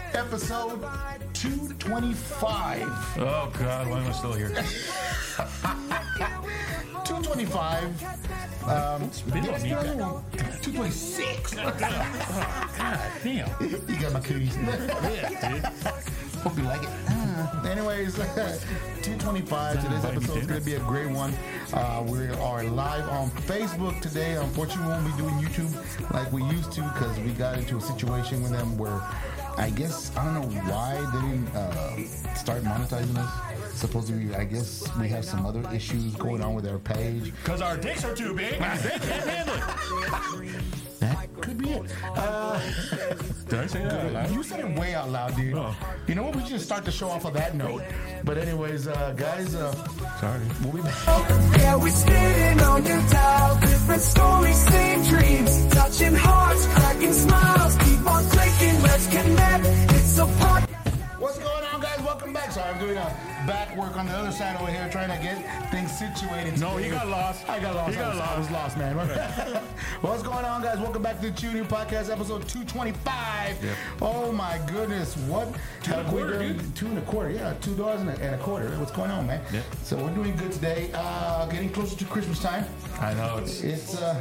episode 225. Oh, God, why am I still here? 225. We don't need that. 226. God damn. You got my cooties. Yeah, dude. Hope you like it. Anyways, 225. Today's episode is going to be a great one. We are live on Facebook today. Unfortunately, we won't be doing YouTube like we used to because we got into a situation with them where I guess, I don't know why they didn't start monetizing us. Supposedly, I guess we have some other issues going on with our page. Because our dicks are too big. They can't handle it. That could be it. Did I say that out loud? You said it way out loud, dude. Oh. You know what? We should start the show off on that note. But anyways, guys, Sorry. we'll be back. Yeah, we're sitting on your dial. Different stories, same dreams. Touching hearts, cracking smiles. Keep on clicking, let's connect. It's a podcast. What's going on, guys? Welcome back. Sorry, I'm doing back work on the other side over here, trying to get things situated. No, he got lost. I got lost. He got I was lost, man. What's going on, guys? Welcome back to the Tune In Podcast, episode 225. Yep. Oh my goodness, what? Two and a quarter, dude. $2.25, yeah, $2 and a quarter. What's going on, man? Yep. So we're doing good today. Getting closer to Christmas time. I know. It's the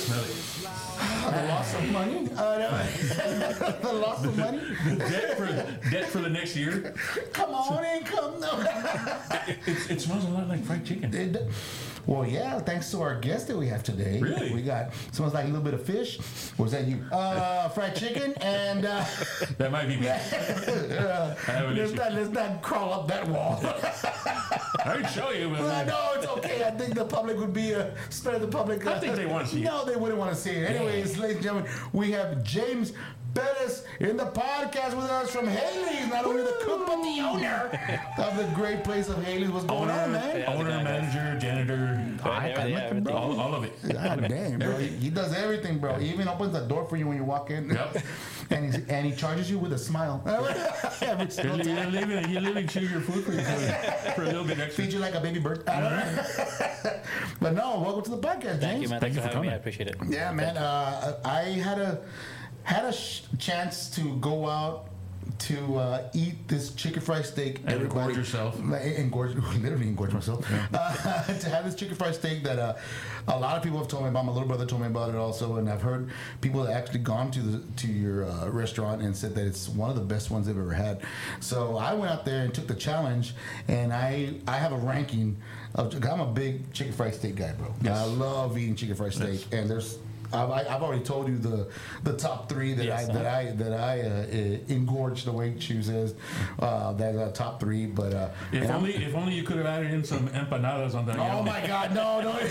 loss of money. The loss of money. Debt for the next year. Come on in, come no. It smells a lot like fried chicken. Well, yeah, thanks to our guest that we have today. Really? We got, smells like a little bit of fish. Or is that you? Fried chicken and... That might be me. I have an issue. let's not crawl up that wall. I can show you. But No, it's okay. I think the public would be, spare the public. I think they want to see it. No, they wouldn't want to see it. Anyways, ladies and gentlemen, we have James Bettis in the podcast with us from Haley's. Not only the cook, but the owner of the great place of Haley's. What's going on, man? Owner, manager, janitor, Everything. all of it. God damn, bro. He does everything, bro. He even opens the door for you when you walk in. Yep. and he charges you with a smile. Every single time. You're leaving sugar food for a little bit extra. Feed you like a baby bird. But no, welcome to the podcast, James. Thank you, man. Thanks you for for having me. coming. I appreciate it. Yeah, man. I had a chance to go out to eat this chicken fried steak. And record yourself. Literally engorge myself. To have this chicken fried steak that a lot of people have told me about. My little brother told me about it also, and I've heard people that actually gone to your restaurant and said that it's one of the best ones they've ever had. So I went out there and took the challenge, and I have a ranking of. I'm a big chicken fried steak guy, bro. Yes. I love eating chicken fried steak, and there's. I've already told you the top three that Yes, I engorged the way she says. That's top three, but If only you could have added in some empanadas on that. oh my God, no! That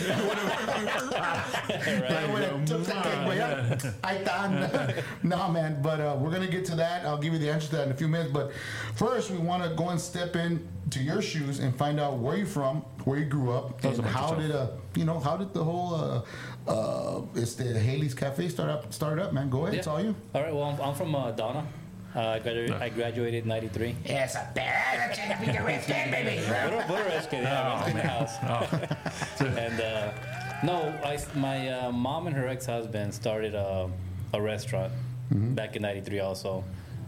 would have took that cake way up. No, man, but we're gonna get to that. I'll give you the answer to that in a few minutes. But first, we want to go and step in to your shoes and find out where you're from, where you grew up, and how did how did the whole it's the Haley's Cafe start up, man? Go ahead, it's all you. All right. Well, I'm from Donna. I graduated in '93. Yes, a bad baby. Little rich kid, yeah, in the house. And my mom and her ex-husband started a restaurant back in '93 also.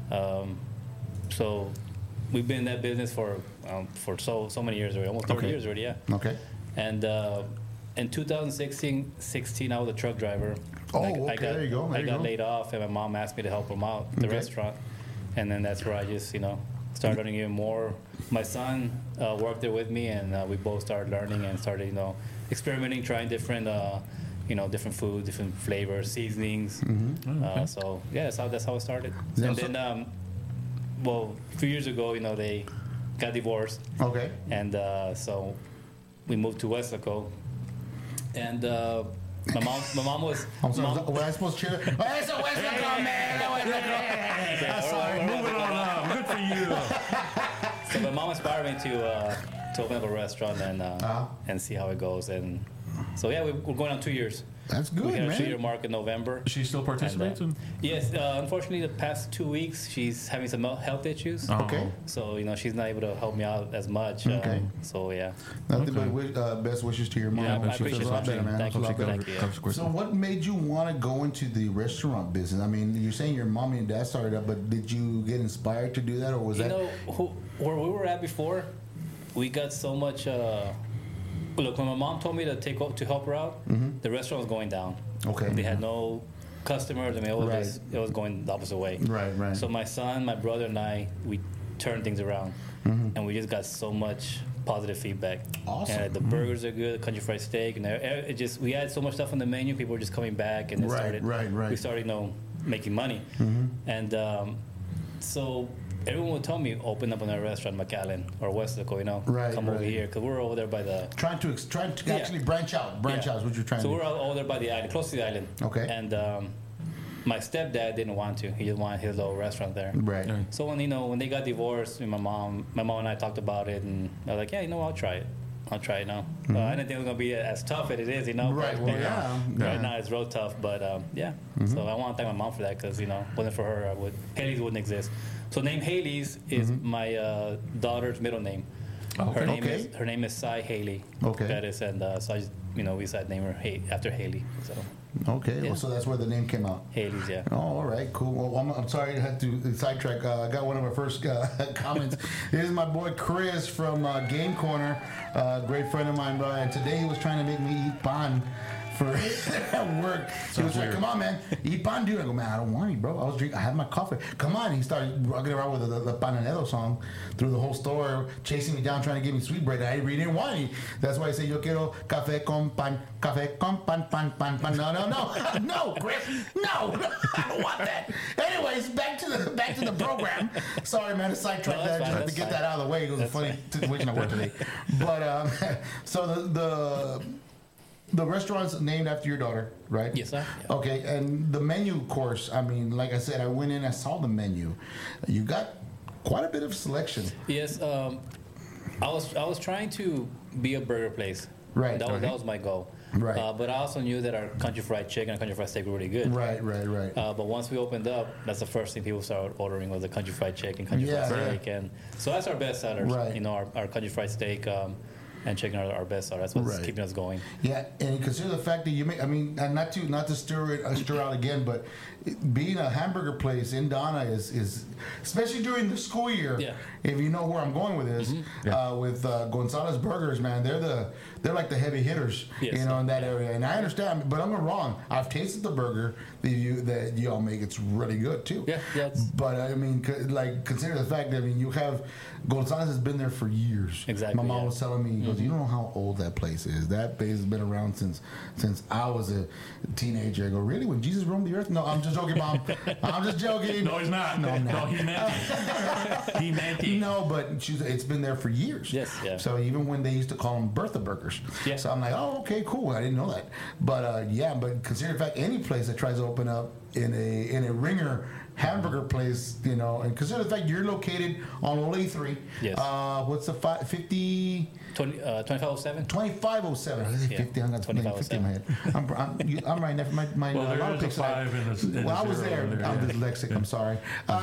So we've been in that business for so many years already, almost 30 years already, yeah. Okay. And in 2016, I was a truck driver. Oh, there you go. I got laid off, and my mom asked me to help them out the restaurant, and then that's where I just started learning even more. My son worked there with me, and we both started learning and started experimenting, trying different different food, different flavors, seasonings. So yeah, that's how it started. And then a few years ago, they got divorced. Okay. And so we moved to Weslaco. And my mom was. I'm sorry. Was I supposed to cheer? Oh, it's a Weslaco, man. Sorry, moving on. Good for you. So my mom inspired me to open up a restaurant and see how it goes. And so yeah, we're going on 2 years. That's good, we had a man. 2-year mark in November. She still participates in? Yes, unfortunately, the past 2 weeks she's having some health issues. Oh. Okay. So she's not able to help me out as much. Okay. So yeah. Nothing but best wishes to your mom. Yeah, I hope I she feels appreciate a lot that. better, man. Thank you. A lot better. Thank you. So what made you want to go into the restaurant business? I mean, you're saying your mommy and dad started up, but did you get inspired to do that, or was You that? know, where we were at before, we got so much. Look, when my mom told me to help her out, the restaurant was going down. Okay. They had no customers. I mean, it was going the opposite way. Right. So my son, my brother, and I, we turned things around, and we just got so much positive feedback. Awesome. And the burgers are good, country fried steak, and we had so much stuff on the menu. People were just coming back, and we started, making money, and so everyone would tell me open up another restaurant in McAllen or Westlaco, come over here, because we're over there by the. Trying to actually branch out. Branch out is what you're trying to do. So we're over there by the island, close to the island. Okay. And my stepdad didn't want to. He just wanted his little restaurant there. Right. So when they got divorced, and my mom and I talked about it, and I was like, yeah, I'll try it. I'll try it now. I didn't think it was gonna be as tough as it is, Right. Well, yeah. Right now it's real tough, but yeah. So I want to thank my mom for that, because wasn't for her, Haley's wouldn't exist. So name Haley's is my daughter's middle name. Okay. Her name is Cy Haley. Okay. Pettis, and so I just we decided to name her after Haley. So Okay. Yeah. Well, so that's where the name came out. Haley's, yeah. Oh, all right, cool. Well, I'm sorry I had to sidetrack. I got one of our first comments. This is my boy Chris from Game Corner, great friend of mine, bro. And today he was trying to make me eat pan for at work. He was like, "Come on, man, eat pan, dude." I go, "Man, I don't want to eat, bro. I had my coffee. Come on." He started rocking around with the Pananero song through the whole store, chasing me down, trying to give me sweet bread. I really didn't want any. That's why I say, "Yo quiero café con pan, pan, pan." No, Chris, no, I don't want that. Anyways, back to the program. Sorry, man, I sidetracked No, that. that's Just fine, had to that's get fine. that out of the way. It was a funny situation I worked today. But so the restaurant's named after your daughter, right? Yes, sir. Yeah. Okay, and the menu course, I mean, like I said, I went in, I saw the menu. You got quite a bit of selection. Yes, I was trying to be a burger place. Right. That was my goal. Right. But I also knew that our country fried chicken and country fried steak were really good. Right. But once we opened up, that's the first thing people started ordering was the country fried chicken, country fried steak, and so that's our best sellers. Right. Our country fried steak and chicken are our best seller. That's what's keeping us going. Yeah, and consider the fact that you make. I mean, and not to stir out again, but being a hamburger place in Donna is especially during the school year. Yeah. If you know where I'm going with this, with Gonzalez Burgers, man, they're like the heavy hitters, Yes, in that area. And I understand, but I'm not wrong. I've tasted the burger that y'all make. It's really good too. Yeah. But I mean, consider the fact that you have Gonzalez has been there for years. Exactly. My mom yeah. was telling me, he goes, "You don't know how old that place is. That place has been around since I was a teenager." I go, "Really? When Jesus roamed the earth?" No, I'm just joking, Mom. I'm just joking. No, he's not. No, I'm not. No, he meant it. He meant it. No, but it's been there for years. Yes, yeah. So even when they used to call them Bertha Burgers. Yeah. So I'm like, oh, okay, cool. I didn't know that. But but consider the fact any place that tries to open up in a ringer hamburger place, and consider the fact you're located on Ole 3. Yes. What's the 50? 2507. 2507. I say 50. I got 50 in my head. I'm right there. My Well, a lot there of is a pictures I- 5 in the Well, I was zero there. over there, I'm yeah. dyslexic. I'm sorry.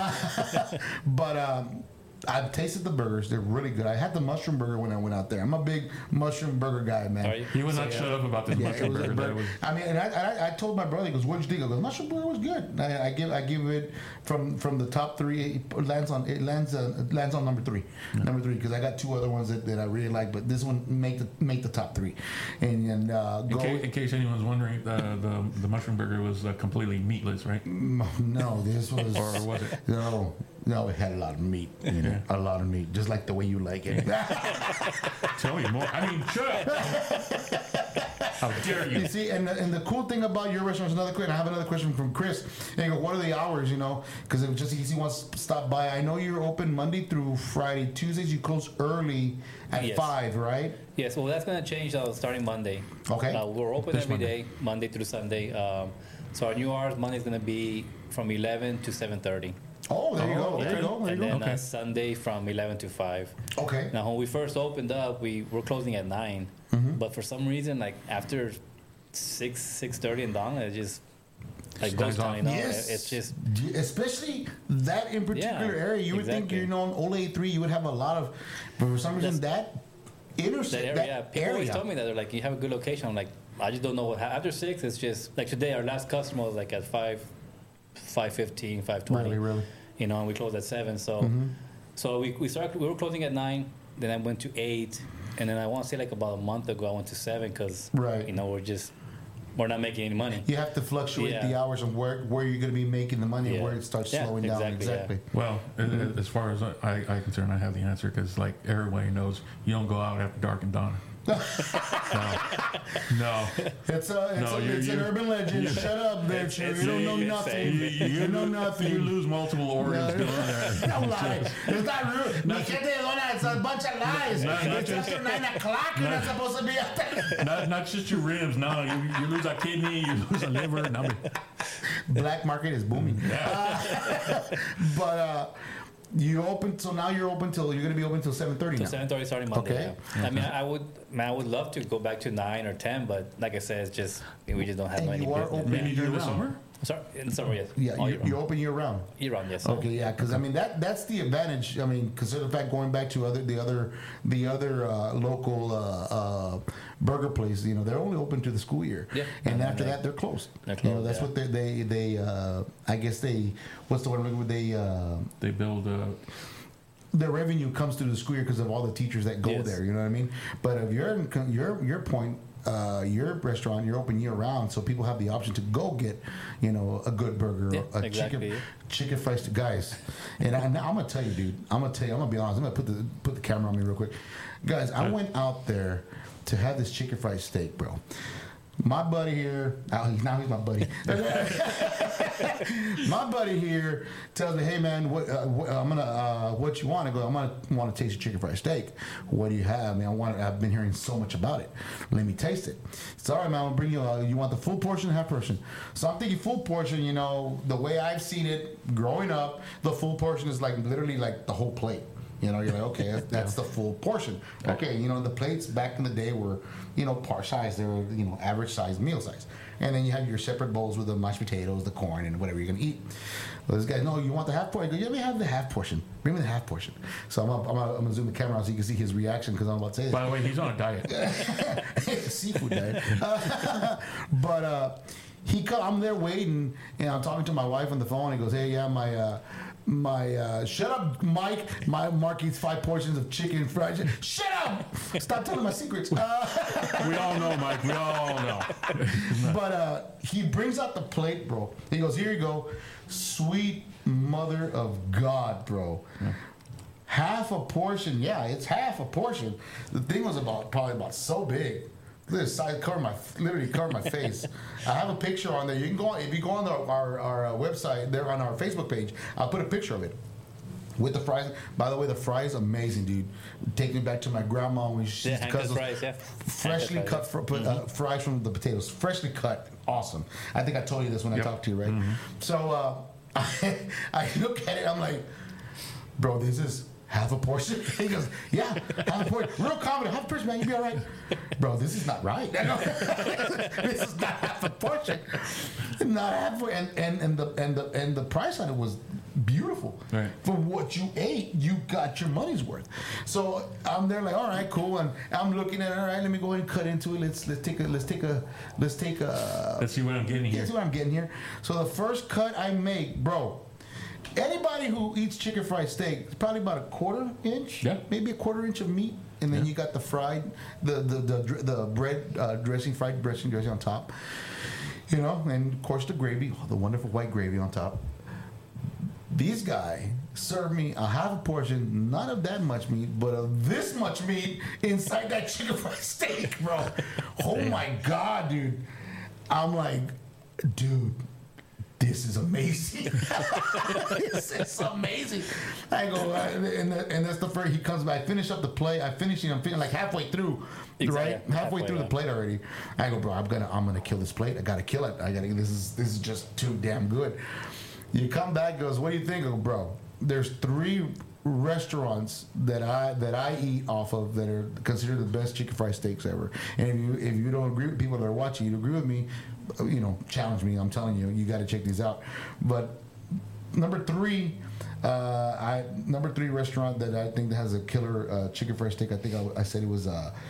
But I've tasted the burgers. They're really good. I had the mushroom burger when I went out there. I'm a big mushroom burger guy, man. Are you? He would not shut up about this Yeah, mushroom it was a burger. That burger. was, I mean, and I told my brother, he goes, "What'd you think?" I go, "Mushroom burger was good." I give it from the top 3. It lands on number 3, because I got 2 other ones that I really like, but this one make the top 3. And go. in case anyone's wondering, the mushroom burger was completely meatless, right? No, this was. Or was it? No, it had a lot of meat. A lot of meat, just like the way you like it. Tell me more. I mean, shut up. How dare you? You see, and the cool thing about your restaurant is I have another question from Chris. And he goes, "What are the hours?" Because it was just he wants to stop by. I know you're open Monday through Friday. Tuesdays you close early at Yes. 5, right? Yes, well, that's going to change starting Monday. Okay. We're open This every Monday. day, Monday through Sunday. So our new hours, Monday is going to be from 11 to 7:30. Oh, there you go. Oh, There you okay. go. There And you go. then Sunday from 11 to 5. Okay. Now, when we first opened up, we were closing at 9. But for some reason, like after 6:30 and down, it's just like Stands ghost town. out. You know, Yes. it's just Especially that in particular Yeah, area. You would think, exactly. on Ole 3, you would have a lot of, but for some reason, That's- that intersection, that area. Yeah. People always area. told me that they're like, you have a good location. I'm like, I just don't know what. After 6, it's just like today. Our last customer was like at 5:15, 5:20. Really? You know, and we closed at 7. So, so we started. We were closing at 9. Then I went to 8, and then I want to say like about a month ago I went to 7 because Right. you know we're not making any money. You have to fluctuate Yeah. the hours of where you're going to be making the money and Yeah. where it starts Yeah, slowing down. exactly, Exactly. Well, as far as I concerned, I have the answer because, like, everybody knows you don't go out after dark and dawn. No. It's you- an urban legend. Shut up, bitch. You don't know nothing. You know nothing. You lose multiple organs doing that. Don't lie. It's not real. Mi gente de Dona, it's a bunch of lies. Not It's just- after 9 o'clock. You're not supposed to be out there. Not just your ribs. No, you lose a kidney, you lose a liver. No, Black market is booming. But you open, so now you're open till, you're going to be open till 7:30 So now. 7:30 starting Monday. Okay. Yeah. I mean, I would love to go back to 9 or 10, but like I said, it's just we just don't have And any you are business. open maybe year during the round. summer. Sorry, in summer, yes. Yeah, All you open year round. year round, yes. Okay, yeah, because I mean that's the advantage. I mean, consider the fact going back to the other local burger place. You know, they're only open to the school year, Yeah. and Yeah. after that they're closed. They're You know, closed, that's yeah. what they I guess they, what's the word they They build their revenue comes through the school year because of all the teachers that go Yes. there. You know what I mean? But if you're in your point. Your restaurant, you're open year round, so people have the option to go get, a good burger, Yeah, a exactly. chicken fried steak, guys. And I'm gonna tell you, dude. I'm gonna be honest. I'm gonna put the camera on me real quick, guys. I went out there to have this chicken fried steak, bro. My buddy here, now he's my buddy. My buddy here tells me, "Hey man, what you want?" I go, "I'm gonna want to taste your chicken fried steak. What do you have, man? I've been hearing so much about it. Let me taste it." It's all right, man. I'll bring you. You want the full portion, half portion? So I'm thinking full portion. You know, the way I've seen it growing up, the full portion is like literally like the whole plate. You know, you're like, okay, that's the full portion. Okay, the plates back in the day were, par size. They were, average size, meal size. And then you have your separate bowls with the mashed potatoes, the corn, and whatever you're going to eat. Well, this guy, no, you want the half portion? I go, yeah, let me have the half portion. Bring me the half portion. So I'm gonna zoom the camera out so you can see his reaction because I'm about to say By the way, he's on a diet. seafood diet. But I'm there waiting, and I'm talking to my wife on the phone. He goes, "Hey, yeah, my shut up, Mike. My Mark eats 5 portions of chicken fried. Shut up! Stop telling my secrets." We all know, Mike. We all know. But he brings out the plate, bro. He goes, "Here you go, sweet mother of God, bro." Yeah. Half a portion, yeah, it's half a portion. The thing was probably about so big. This side literally covered my face. I have a picture on there. You can go on, if you go on our website, there on our Facebook page. I'll put a picture of it with the fries. By the way, the fries amazing, dude. Take me back to my grandma when she used to cut hand-cut fries, yeah. freshly Hand-cut cut fries from the potatoes, freshly cut. Awesome. I think I told you this when I talked to you, right? So I look at it. I'm like, bro, this is half a portion. He goes, yeah, half a portion. Real confident, half a portion, man, you'll be all right. Bro, this is not right. This is not half a portion. Not half. And the price on it was beautiful. Right. For what you ate, you got your money's worth. So I'm there like, all right, cool. And I'm looking at it. All right, let me go ahead and cut into it. Let's take a. Let's see what I'm getting here. Here's what I'm getting here. So the first cut I make, bro. Anybody who eats chicken fried steak, it's probably about a 1/4 inch, maybe a 1/4 inch of meat, and then you got the fried, the bread dressing, fried dressing on top, and of course the gravy, the wonderful white gravy on top. These guys served me a half a portion, not of that much meat, but of this much meat inside that chicken fried steak, bro. Oh my God, dude! I'm like, dude. This is amazing. This is amazing. I go, and that's the first. He comes back, finish up the plate. I'm feeling like halfway through, Exactly. right? Halfway through the plate already. I go, bro, I'm gonna kill this plate. I gotta kill it. This is just too damn good. You come back, goes, what do you think? I go, bro, there's 3 restaurants that I eat off of that are considered the best chicken fried steaks ever. And if you don't agree with people that are watching, you agree with me, challenge me. I'm telling you, you got to check these out. But number three restaurant that I think that has a killer chicken fried steak. I think I said it was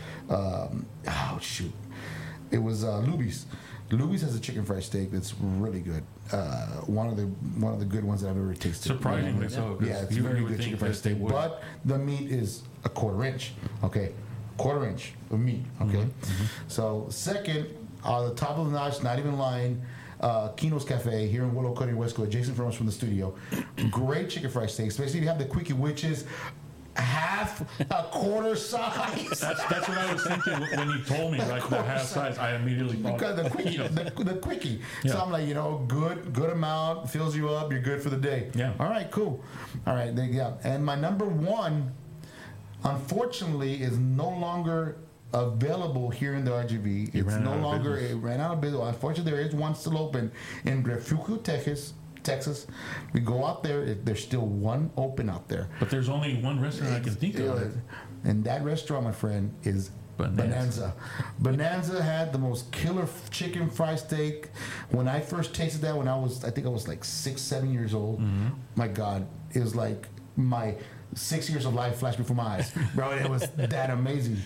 it was Luby's. Luby's has a chicken fried steak that's really good. One of the good ones that I've ever tasted. Surprisingly so. Yeah, it's very good chicken fried steak. But the meat is a quarter inch. Okay, quarter inch of meat. Okay, So second, the top of the notch, not even lying. Kino's Cafe here in Willow Cutting, West Coast, adjacent from us from the studio. Great chicken fried steak, especially if you have the quickie, which is half a quarter size. That's what I was thinking when you told me, like the half size. I immediately thought because the quickie, the quickie. Yeah. So I'm like, good amount, fills you up, you're good for the day. Yeah. All right, cool. All right, and my number one, unfortunately, is no longer available here in the RGV. It's no longer. It ran out of business. Unfortunately, there is one still open in Refugio, Texas. We go out there. There's still one open out there. But there's only one restaurant I can think of. And that restaurant, my friend, is Bonanza. Bonanza had the most killer chicken fried steak. When I first tasted that, I think I was like 6-7 years old. My God, it was like my 6 years of life flashed before my eyes, bro. It was that amazing.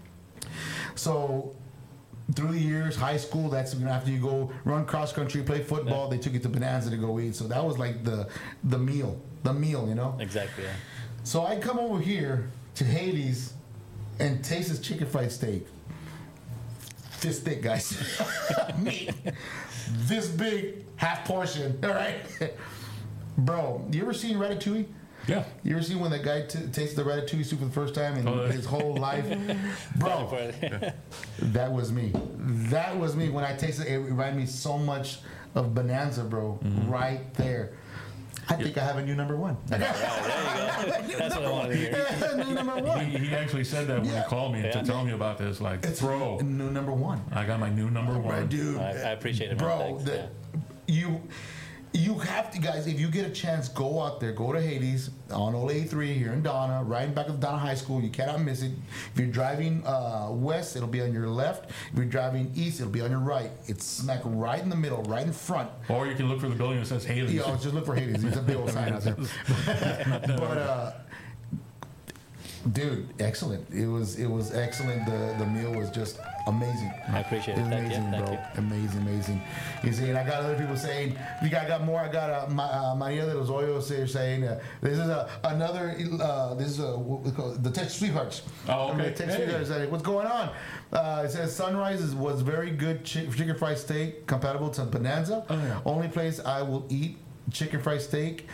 So through the years, high school, that's after you go run cross country, play football, they took you to Bonanza to go eat. So that was like the meal, Exactly. Yeah. So I come over here to Haley's and taste this chicken fried steak. This thick, guys. Meat. This big, half portion. All right. Bro, you ever seen Ratatouille? Yeah. You ever seen when that guy tastes the ratatouille soup for the first time in his whole life? Bro, that was me. That was me. When I tasted it, it reminded me so much of Bonanza, bro. Right there. I think I have a new number one. Right, there you go. That's what I wanted to hear. New number one. He actually said that when he called me to tell me about this. Like, It's bro, new number one. I got my new number one. Right, dude. I appreciate it, man. Bro, Thanks. You have to, guys, if you get a chance, go out there, go to Hades on Old 83 here in Donna, right in back of Donna High School. You cannot miss it. If you're driving west, it'll be on your left. If you're driving east, it'll be on your right. It's smack right in the middle, right in front. Or you can look for the building that says Haley's. Yeah, just look for Hades. It's a big old sign out there. But dude, excellent. It was excellent. The meal was just amazing. I appreciate it. Thank Amazing, you. bro. Amazing. You see, and I got other people saying, I got more. I got Maria de los Hoyos here saying, this is another, this is what we call the Texas Sweethearts. Oh, okay. The Texas Sweethearts saying, what's going on? It says Sunrise was very good chicken fried steak, compatible to Bonanza. Oh, yeah. Only place I will eat chicken fried steak,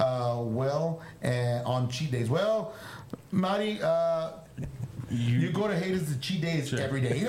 and on cheat days. Well, Mari, you go to Hades to cheat days every day.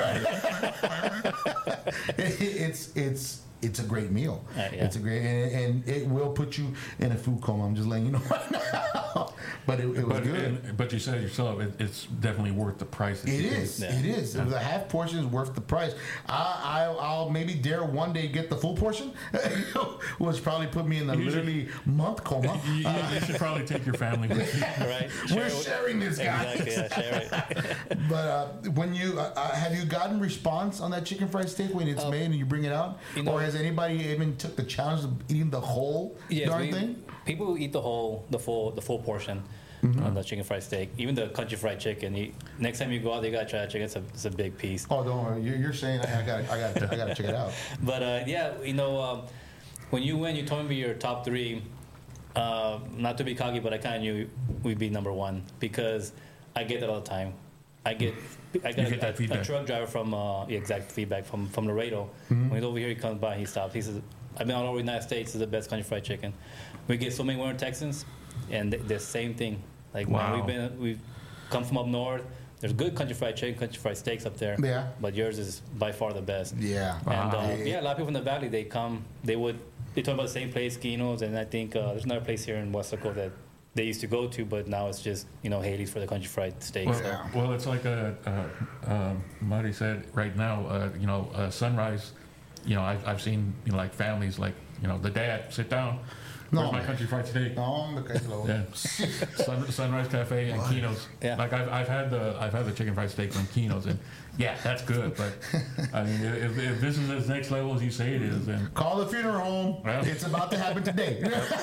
It's a great meal. Yeah. It's a great, and it will put you in a food coma. I'm just letting you know right now. But it was good. But you said yourself, it's definitely worth the price. It is. Yeah. It is. The half portion is worth the price. I'll maybe dare one day get the full portion, which probably put me in the literally month coma. You should probably take your family with you. Right? We're sharing this, guys. Exactly. Yeah, share it. But when you have you gotten response on that chicken fried steak when it's made and you bring it out, or has anybody even took the challenge of eating the whole darn thing? People eat the full portion on the chicken fried steak, even the country fried chicken. Next time you go out, you gotta try that chicken. It's a big piece. Oh, don't worry. You're saying I gotta check it out. But when you went, you told me your top three. Not to be cocky, but I kind of knew we'd be number one because I get that all the time. I got a truck driver from exact feedback from Laredo. When he's over here, he comes by, he stops. He says, "I've been all over the United States. This is the best country fried chicken." We get so many Warren Texans, and the same thing. Like wow. man, we've come from up north. There's good country fried chicken, country fried steaks up there. Yeah. But yours is by far the best. Yeah. And a lot of people from the valley, they talk about the same place, Kino's, and I think there's another place here in Westaco that they used to go to, but now it's just Haley's for the country fried steaks. Well, it's like Marty said right now. Sunrise. I've seen like families like the dad sit down. Where's my country fried steak? No, me caes low. Yeah, Sunrise Cafe and Kino's. Yeah. Like I've had the chicken fried steak from Kino's, and yeah, that's good. But I mean, if this is as next level as you say it is, then Call the funeral home. Yeah. It's about to happen today.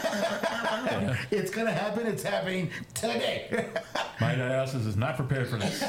It's gonna happen. It's happening today. my dialysis is not prepared for this.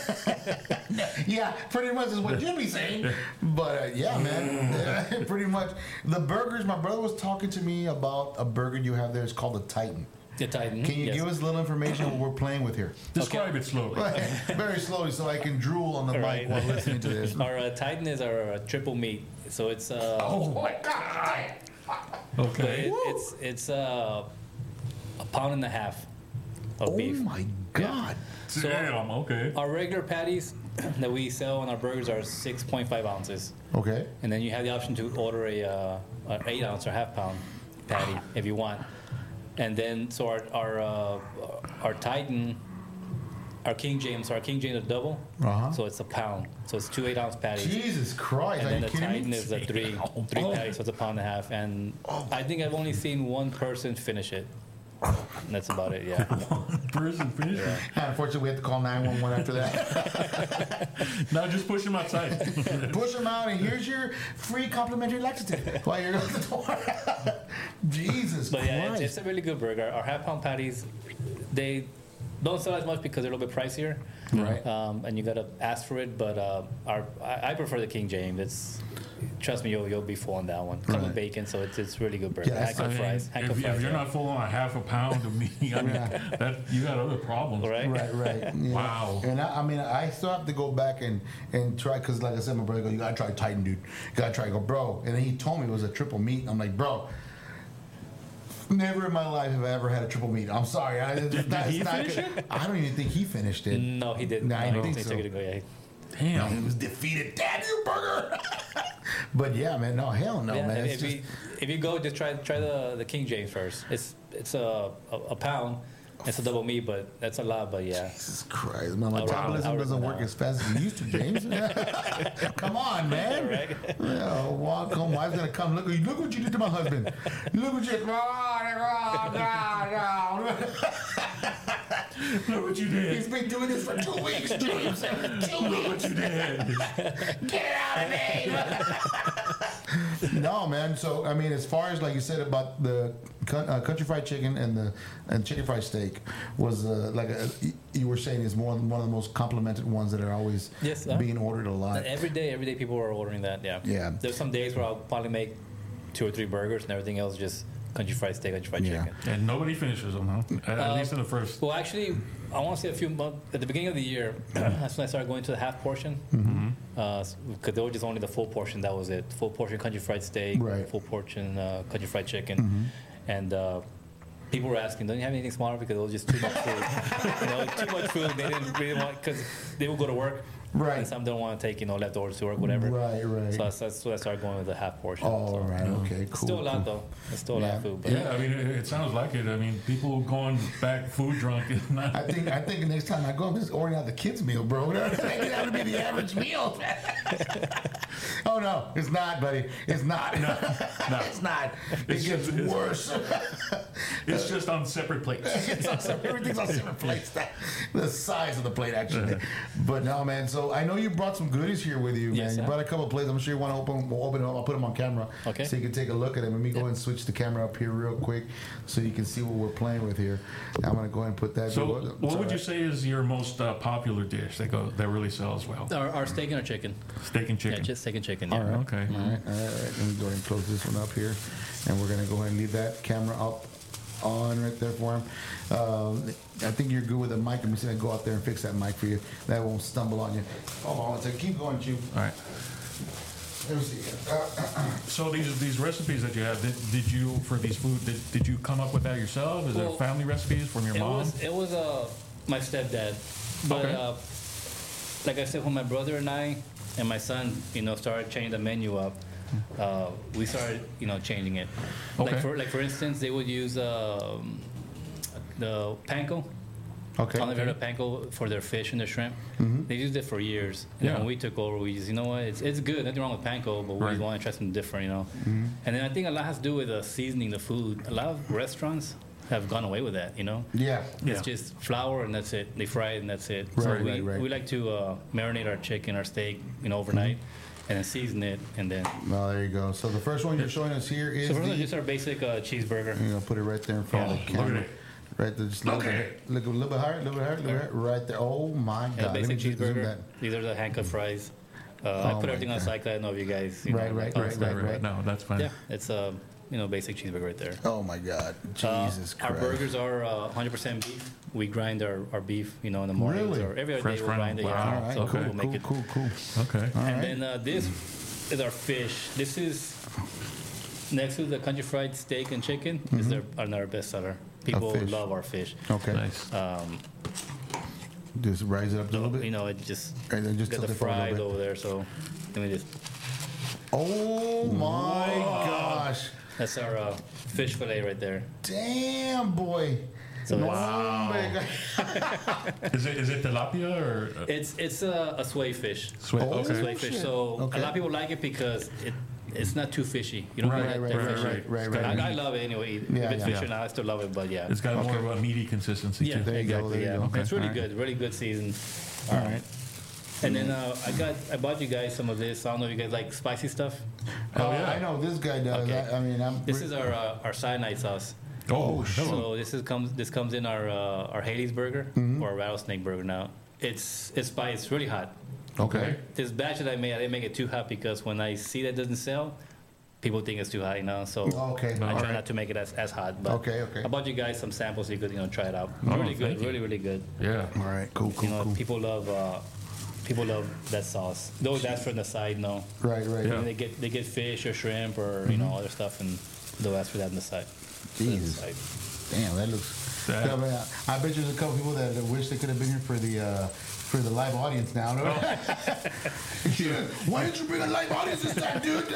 Yeah, pretty much is what you'd be saying. But yeah, man, pretty much. The burgers. My brother was talking to me about a burger you have there. It's called the Titan. The Titan. Can you yes. give us a little information on what we're playing with here? Describe it slowly. Very slowly, so I can drool on the mic Right. while listening to this. Our Titan is our triple meat. So it's Oh my God! Okay. it's a pound and a half of beef. Oh my God! So- Damn. Okay. Our regular patties that we sell on our burgers are 6.5 ounces, Okay. and then you have the option to order a 8 ounce or half pound patty if you want. And then so our Titan, our King James is double, so it's a pound. So it's 2 8 ounce patties. Jesus Christ! And Are then you the kidding Titan me? is a three patties, so it's a pound and a half. And I think I've only seen one person finish it. And that's about it, yeah. Person finish. Yeah. And unfortunately, we have to call 911 after that. Now just push him outside. Push them out, and here's your free complimentary laxative while you're at the door. Jesus But yeah, Christ! it's a really good burger. Our half pound patties, they don't sell as much because they're a little bit pricier. Right. And you gotta ask for it, but I prefer the King James. Trust me, you'll be full on that one. Come with Right. bacon, so it's really good burger. Yeah, Hank I of mean, fries. Hank of if fries. you're yeah. not full on a half a pound of meat, I mean, that you got other problems. Right? Right. Yeah. Wow. And I mean, I still have to go back and try, because like I said, my brother goes, you gotta try Titan, dude. You gotta try. I go, bro. And then he told me it was a triple meat. I'm like, bro. Never in my life have I ever had a triple meat. I'm sorry. Did he finish it? I don't even think he finished it. No, he didn't. No, I No, don't he think took so. it to go, yeah. Damn. He was defeated. Damn you, burger. But yeah, man. No, hell no, Yeah, man. and It's if you go, just try the King James first. It's a pound. It's a double meat, but that's a lot. But yeah, Jesus Christ, my I'll metabolism run doesn't an work hour. as fast as it used to, James. Come on, man. right? Yeah, walk home. Wife's gonna come. Look what you did to my husband. Look what you. Look what you did. He's been doing this for 2 weeks, James. 2 Look what you did. Get out of me! No, man. So I mean, as far as like you said about the country fried chicken and chicken fried steak was you were saying is one of the most complimented ones that are always Yes, being ordered a lot. Every day people are ordering that. Yeah. Yeah. There's some days where I'll probably make 2 or 3 burgers and everything else just country fried steak, country fried Yeah. chicken. And nobody finishes them, huh? At least in the first. Well, actually, I want to say a few months at the beginning of the year. That's when I started going to the half portion. Because there was just only the full portion. That was it. Full portion country fried steak. Right. Full portion country fried chicken. And people were asking, "Don't you have anything smaller?" Because it was just too much food. Too much food. They didn't really want because they would go to work. Right. And some don't want to take leftovers to work, whatever. Right. So that's why I started going with the half portion. Oh, so. right. Okay. It's Cool. still a lot cool. though. It's still a lot Yeah. of food. But Yeah, I mean, it sounds like it. I mean, people going back food drunk is not. I think next time I go, I'm just ordering out the kids' meal, bro. That would be the average meal. Oh no, it's not, buddy. It's not. No. It's not. It gets worse. It's just on separate plates. Everything's on separate plates. The size of the plate, actually. But no, man. So I know you brought some goodies here with you, man. Yes, You sir. brought a couple of plates. I'm sure you want to open them up. I'll put them on camera, Okay. so you can take a look at them. Let me go ahead and switch the camera up here real quick, so you can see what we're playing with here. I'm gonna go ahead and put that. So, It's what all would you right. say is your most popular dish that really sells well? our steak and our chicken. Steak and chicken. Yeah, just steak and chicken. All Yeah. right. Okay. All right. Let me go ahead and close this one up here, and we're gonna go ahead and leave that camera up on right there for him. I think you're good with the mic. Let me see if I can go out there and fix that mic for you. That won't stumble on you. Hold on one second. Keep going, Chew. All right. Let me see. So these recipes that you have, did you for these food? Did you come up with that yourself? Is Well, it family recipes from your mom? It was my stepdad, but Okay. like I said, when my brother and I and my son, started changing the menu up, we started, changing it. Okay. Like for instance, they would use the panko, Okay. Olive Garden panko for their fish and their shrimp. They used it for years. And Yeah. when we took over, we just, you know what, it's good. Nothing wrong with panko, but we Right. want to try something different, you know. And then I think a lot has to do with seasoning the food. A lot of restaurants have gone away with that, you know. Yeah. Yeah. It's just flour and that's it. They fry it and that's it. Right, so right. we like to marinate our chicken, our steak, you know, overnight, and then season it, and then. Well, there you go. So the first one you're showing us here is So first, the. just our basic cheeseburger. You're gonna put it right there in front of the Oh, look camera. at it. Right there, just Look look at at it. Look a little bit higher, a little bit higher, a little bit higher. Right there. Oh my Yeah, God. Let me basic zoom cheeseburger. that. These are the hand cut fries. I Oh put my everything on God. cycle. I don't know if you guys. Right, right, right, stuff. right. No, that's fine. Yeah, it's basic cheeseburger right there. Oh my God. Jesus Our Christ. burgers are 100% beef. We grind our beef, in the mornings Really? or every other Fresh day we ground. grind it. Wow. Yeah. All right, So cool, we'll make cool, it. cool. Okay. All And right. then this is our fish. This is next to the country fried steak and chicken. Is our best seller. People fish. love our fish. Okay. Nice. Just rise it up a little bit. It just Right there, just got the tilt it forward a fries little bit. over there. So let me just. Oh my gosh. That's our fish fillet right there. Damn, boy. So Oh Wow. my God. Is it tilapia or it's a sway fish. sweat? Oh. Okay. Sway fish. shit. So Okay. a lot of people like it because it's not too fishy. You don't Right, get right, that right, fishy. right, right, right, I right. love it anyway. Yeah, If it's yeah. fish or not, I still love it. But yeah, It's got Okay. more of a meaty consistency yeah, too. There you go, exactly. there you Yeah, go. it's really Okay. good. Really good season. All right. And then I bought you guys some of this. I don't know if you guys like spicy stuff. Oh, yeah. I know this guy does. Okay. I mean, This is our cyanide sauce. Oh, hello. So this comes in our Haley's burger Mm-hmm. or rattlesnake burger. Now it's spicy. It's really hot. okay. This batch that I made, I didn't make it too hot because when I see that doesn't sell, people think it's too hot, So Okay. I All try right. not to make it as hot. But Okay, okay. I bought you guys some samples so you could try it out. Oh, Really good, thank you. really really good. Yeah. All right. Cool, cool, cool. People love that sauce. Though that's from the side, no. Right, right. Yeah. And they get fish or shrimp or other stuff, and they'll ask for that on the side. Jesus. Side. Damn, that looks. That- I, mean, I bet you there's a couple people that wish they could have been here for the live audience now. No? Why didn't you bring a live audience this time, dude?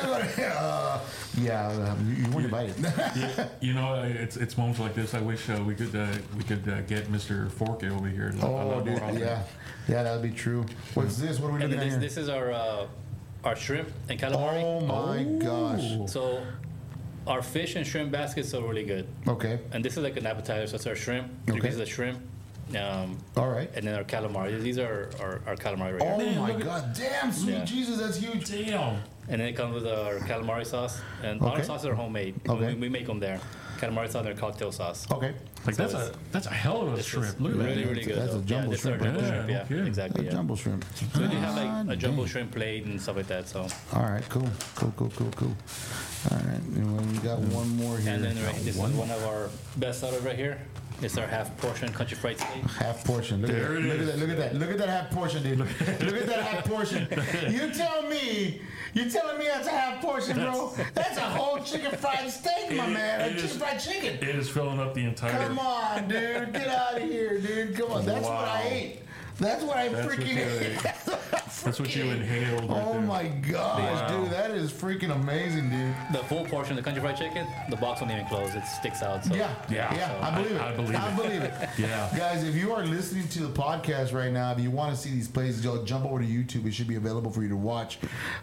You weren't invited. It's moments like this. I wish we could get Mr. Forke over here. a Oh, lot dude, more often. yeah, that'd be true. What's this? What are we And looking then at here? this is our shrimp and calamari. Oh my gosh. So our fish and shrimp baskets are really good. Okay. And this is like an appetizer. So it's our shrimp, 3 Okay. pieces of shrimp, All right. and then our calamari. These are our calamari right Oh here. my God. Damn, sweet Yeah. Jesus, that's huge. Damn. And then it comes with our calamari sauce. And all our Okay. sauces are homemade. Okay. We make them there. Calamari sauce and our cocktail sauce. Okay. Like So that's a hell of a This is shrimp. Look at really, that. really good. That's a though. jumbo this is our shrimp. jumbo Yeah, shrimp. no Yeah, kidding. exactly. A Yeah. jumbo shrimp. So they have like God a jumbo dang. shrimp plate and stuff like that. So All right, cool. All right, and we got one more here. and then this is one of our best sellers right here. It's our half portion country fried steak. Half portion. Look There at it that. is. Look at that. Look at that half portion, dude. Look at that half portion. You telling me that's a half portion, bro? That's a whole chicken fried steak, my man. A It is- chicken fried chicken. It is filling up the entire. Come on, dude. Get out of here, dude. Come on. That's what I Wow. ate. That's what I That's what freaking you ate. That's what you inhaled. Right Oh there. my gosh, Wow. dude. That is freaking amazing, dude. The full portion of the country fried chicken, the box won't even close. It sticks out. So. Yeah. Yeah. I believe it. I believe it. Yeah. Guys, if you are listening to the podcast right now, if you want to see these plays, go jump over to YouTube. It should be available for you to watch.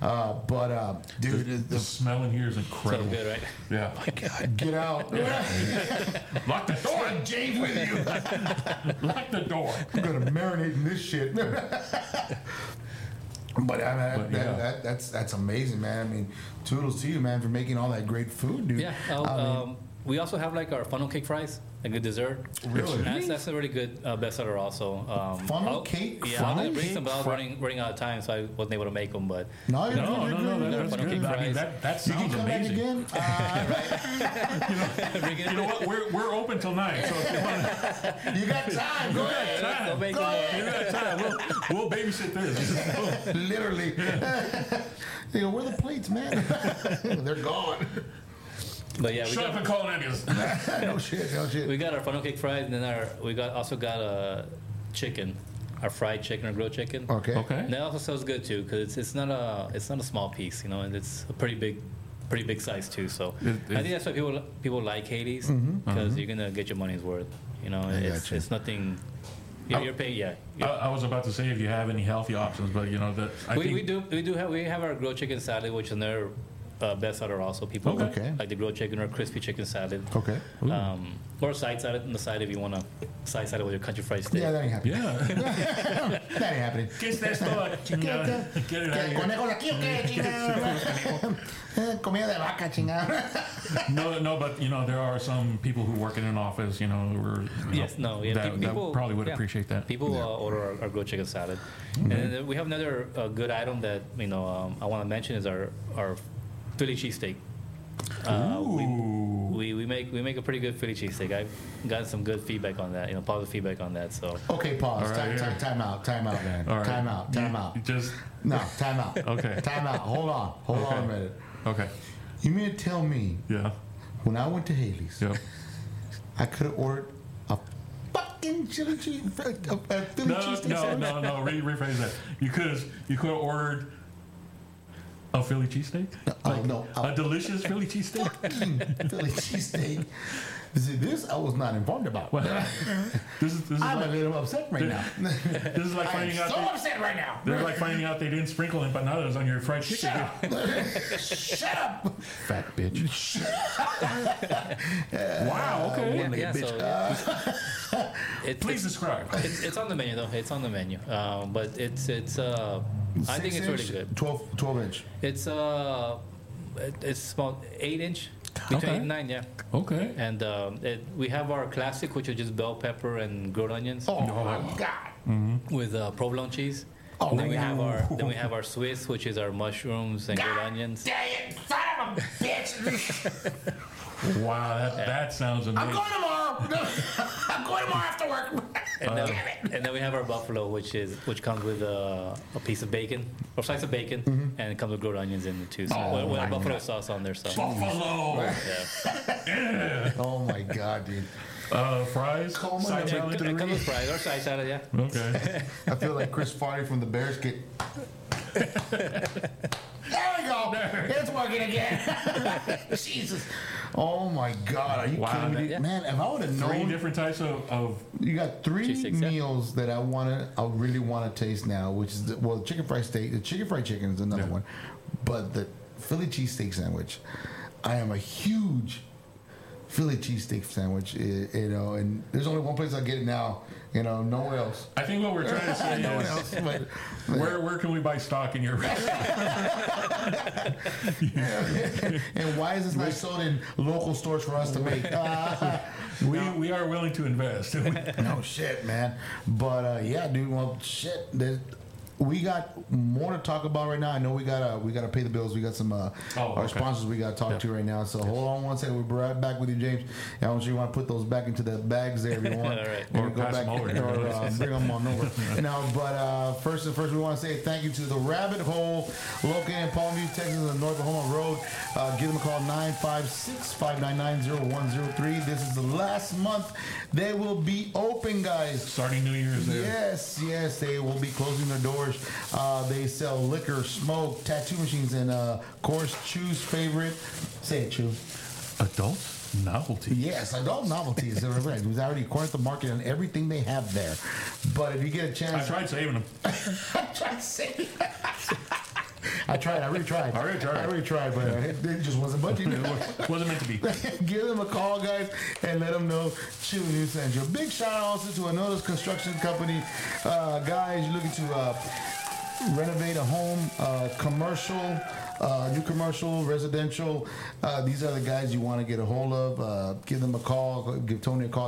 Dude, The smell in here is So incredible. good, right? Yeah. get out. Lock the door. Take James with you. Lock the door. I'm gonna marinate in this shit. But I mean, But, yeah. that's amazing, man. I mean, toodles to you, man, for making all that great food, dude. Yeah. I mean, We also have like our funnel cake fries, a good dessert. Really? That's a really good bestseller also. Funnel cake Yeah, I was gonna fries? bring some, but I was running out of time, so I wasn't able to make them. But no, you're No, good, no, you're no. good. That's Funnel good. cake I mean, fries. that Did you sounds come back amazing. again? You know what? We're open till 9. So if you want You got time. Go ahead. Go make Go them, ahead. you got time, we'll babysit this. Literally. They go, where are the plates, man? They're gone. But yeah, Shut up and call an ambulance. No shit. we got our funnel cake fries, and then we also got a chicken, our fried chicken or grilled chicken. Okay. Okay. And that also sells good too, because it's not a small piece, and it's a pretty big size too. So I think that's why people like Hades, because you're gonna get your money's worth. gotcha. It's nothing You're paying, yeah. I was about to say if you have any healthy options, but you know that We have our grilled chicken salad, which is another best seller also. People Okay. like the grilled chicken or crispy chicken salad. Okay. Or side salad on the side if you want to side salad with your country fried steak. Yeah, that ain't happening. Yeah. That ain't happening. ¿Qué es esto? Chingada. Get it out of here. ¿Conejo de aquí o qué, chingada? Comida de vaca, chingada. No, but you know there are some people who work in an office, you know, that probably would appreciate that. People order our grilled chicken salad, and then we have another good item that I want to mention is our Philly cheesesteak. We make a pretty good Philly cheesesteak. I've gotten some good feedback on that, positive feedback on that. So Okay, pause. All right, Time out, man. All right. Time out. No, time out. Okay. Time out. Hold on a minute. Okay. You mean to tell me Yeah. when I went to Haley's, Yep. I could have ordered a fucking chili cheese, a Philly cheesesteak sandwich? No. Rephrase that. You could have ordered a Philly cheesesteak. No. A delicious Philly cheesesteak. Fucking Philly cheesesteak. See, this I was not informed about. This is I'm like, a little upset right now. this is like I'm finding out. so upset right now. They're like finding out they didn't sprinkle empanadas on your fried chicken. Shut up. Shut up. Fat bitch. Wow. Okay. yeah, so Please describe. it's on the menu though. It's on the menu, but it's I think it's really good. 12 inch. It's about 8 inch, between Okay. 8 and 9, yeah. Okay. And we have our classic, which is just bell pepper and grilled onions Oh my God. with provolone cheese. Oh, And then we yeah. have our Swiss, which is our mushrooms and grilled onions. Dang it, son of a bitch. Wow. That sounds I'm amazing. going tomorrow. I'm going tomorrow after work. And then we have our buffalo, which comes with a piece of bacon or slice of bacon, and it comes with grilled onions in it too. So Oh, with my a buffalo sauce on there. So Buffalo. yeah. Oh my God, dude. Fries. Call my Side number. salad. It comes with fries or side salad, yeah. Okay. I feel like Chris Farley from the Bears get. There we go. It's working again. Jesus. Oh my God. Are you Wow, kidding me? that- dude? Man, if I would have known. 3 different types of You got 3 Cheesesteaks, yeah. meals that I really want to taste now, which is the chicken fried steak. The chicken fried chicken is another Yeah. one, but the Philly cheesesteak sandwich. I am a huge Philly cheesesteak sandwich, and there's only one place I get it now. Nowhere else. I think what we're trying to say Nowhere is else. But, where can we buy stock in your and why is this not sold in local stores for us to make? we are willing to invest. No shit, man. But yeah, dude. Well, shit. We got more to talk about right now. I know we gotta pay the bills. We got some our okay. sponsors we gotta talk to right now. So hold on one second. We'll be right back with you, James. I want you to put those back into the bags there if you want. All right. And Or go pass back them over. or bring them on over. No, but first, we want to say thank you to the Rabbit Hole, located in Palm Beach, Texas, on the North Oklahoma Road. Give them a call 956-599-0103. This is the last month they will be open, guys. Starting New Year's there. Yes, they will be closing their doors. They sell liquor, smoke, tattoo machines, and of course, Chew's favorite. Say it, Chew. Adult novelty. Yes, adult novelties. They're right. We've already cornered the market on everything they have there. But if you get a I chance, tried saving them. I tried to say. I really tried, but it just wasn't budging. It wasn't meant to be. Give them a call, guys, and let them know Chew News sent you. A big shout out also to Anota's Construction Company. Guys, you're looking to renovate a home, commercial, new commercial, residential. These are the guys you want to get a hold of. Give them a call. Give Tony a call,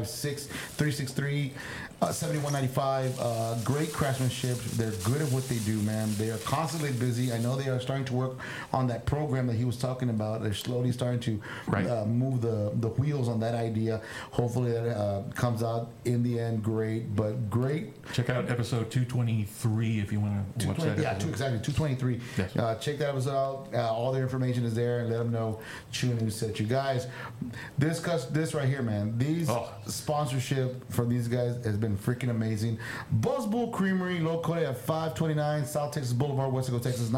956-363-7195. Great craftsmanship. They're good at what they do, man. They are constantly busy. I know they are starting to work on that program that he was talking about. They're slowly starting to move the wheels on that idea. Hopefully that comes out in the end great, but great. Check out episode 223 if you want to watch that. Yeah, episode. exactly. 223. Yes. Check that episode out. All their information is there, and let them know Chew News sent you guys. This right here, man. These sponsorship from these guys has been freaking amazing. Buzzbull Creamery, located at 529 South Texas Boulevard, Westaco, Texas,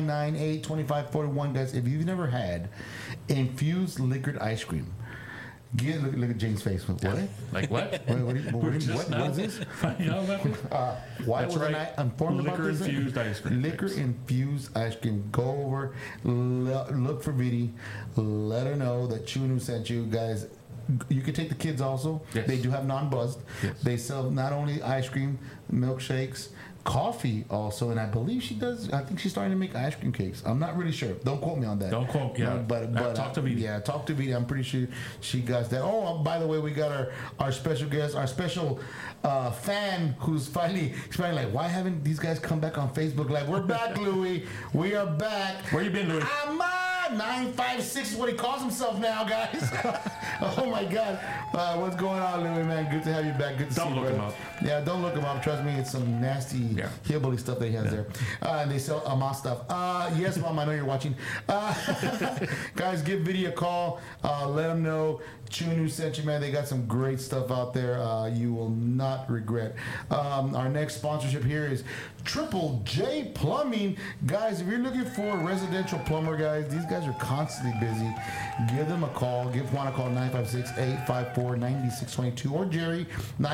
956-998-2541. Guys, if you've never had infused liquid ice cream, Look at James' face. What? Like what? What is this? You know about this? Why That's wasn't right. I informed about this? Liquor-infused ice cream. Liquor-infused ice cream. Go over, look for Vidi, let her know that Chunu sent you guys. You can take the kids also. Yes. They do have non-buzzed. Yes. They sell not only ice cream, milkshakes, coffee also, and I believe she does. I think she's starting to make ice cream cakes. I'm not really sure. Don't quote me on that. Don't quote. Yeah, but talk to Vidi. Yeah, talk to Vidi. I'm pretty sure she got that. Oh, by the way, we got our special guest, our special fan who's finally like, why haven't these guys come back on Facebook? Like, we're back, Louie. We are back. Where you been, Louie? I'm 956 is what he calls himself now, guys. Oh my God, what's going on, Louie? Man, good to have you back. Good to see you. Don't look him up. Yeah, don't look him up. Trust me, it's some nasty hillbilly stuff that he has there. And they sell Ama stuff. Yes, Mom, I know you're watching. Guys, give Vidi a call. Let them know Chunu sent you, man. They got some great stuff out there. You will not regret. Our next sponsorship here is Triple J Plumbing. Guys, if you're looking for a residential plumber, guys, these guys are constantly busy. Give them a call. Give Juan a call, 956-854-9622, or Jerry,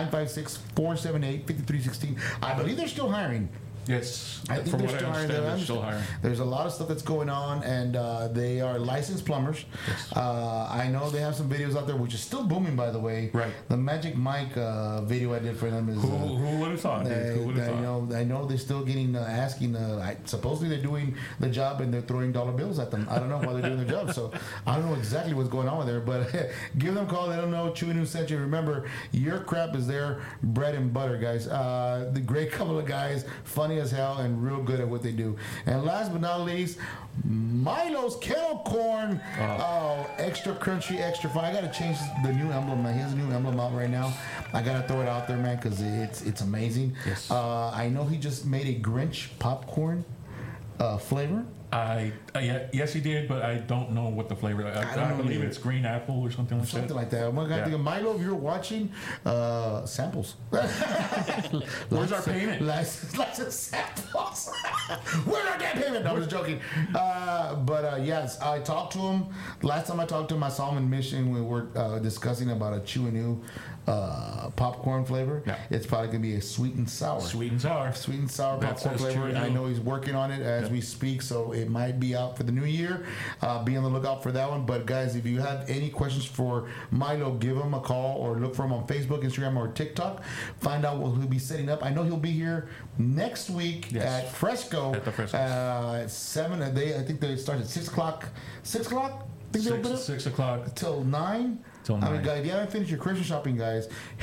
956-478-5316. I believe they're still hiring. Yes, I think from they're what I still hiring. understand, they're still hiring. There's a lot of stuff that's going on, and they are licensed plumbers. Yes. I know they have some videos out there, which is still booming, by the way. Right. The Magic Mike video I did for them is. Who would have thought? Who would have thought? I know they're still getting asking. Supposedly they're doing the job and they're throwing dollar bills at them. I don't know why they're doing their job, so I don't know exactly what's going on with there. But give them a call. Let them know Chunu sent you. Remember, your crap is their bread and butter, guys. The great couple of guys, funny as hell and real good at what they do. And last but not least, Milo's Kettle Corn. Extra crunchy, extra fine. I gotta change the new emblem, man. He has a new emblem out right now. I gotta throw it out there, man, because it's amazing. Yes. I know he just made a Grinch popcorn flavor. Yes, he did, but I don't know what the flavor. I believe it's green apple or something like that. Something like that. I'm gonna think of Milo. If you're watching, samples. Where's our payment? Lots of samples. Where's our damn payment? No, I'm just joking. But yes, I talked to him. Last time I talked to him, I saw him in Mission. We were discussing about a Chew-A-New popcorn flavor. Yeah. It's probably gonna be a sweet and sour. Sweet and sour. Sweet and sour That popcorn says flavor. Chew-A-New. I know he's working on it as we speak, so it might be out for the new year. Be on the lookout for that one. But guys, if you have any questions for Milo, give him a call or look for him on Facebook, Instagram, or TikTok. Find out what he'll be setting up. I know he'll be here next week at Fresco. At the Fresco. At 7. I think they start at 6 o'clock. 6 o'clock? I think they open up? 6 o'clock. Till 9. I mean, 9. guys, if you haven't finished your Christmas shopping, guys,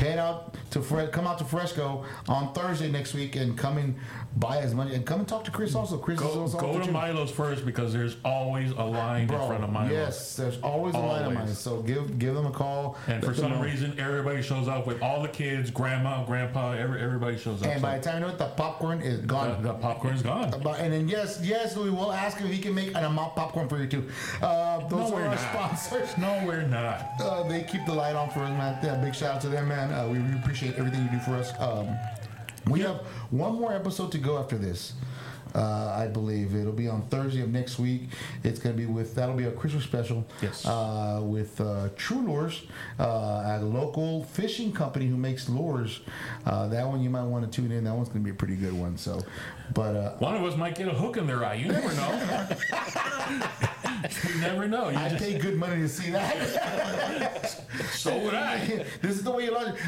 come out to Fresco on Thursday next week and come and buy as much and come and talk to Chris also. Chris is also Go to Milo's first because there's always a line in front of Milo's. Yes, there's always a line of mine. So give them a call. And for some reason, everybody shows up with all the kids, grandma, grandpa, everybody shows up. And by the time you know it, the popcorn is gone. The popcorn's gone. And then yes, we will ask him if he can make an amount popcorn for you too. Those are our sponsors. No, we're not. They keep the light on for us, man. Yeah, big shout out to them, man. We really appreciate everything you do for us. We have one more episode to go after this. I believe it'll be on Thursday of next week. It's gonna be that'll be a Christmas special. Yes. With True Lures, a local fishing company who makes lures. That one you might want to tune in. That one's gonna be a pretty good one. So, but one of us might get a hook in their eye. You never know. You never know. I pay good money to see that. So would I. This is the way you learn.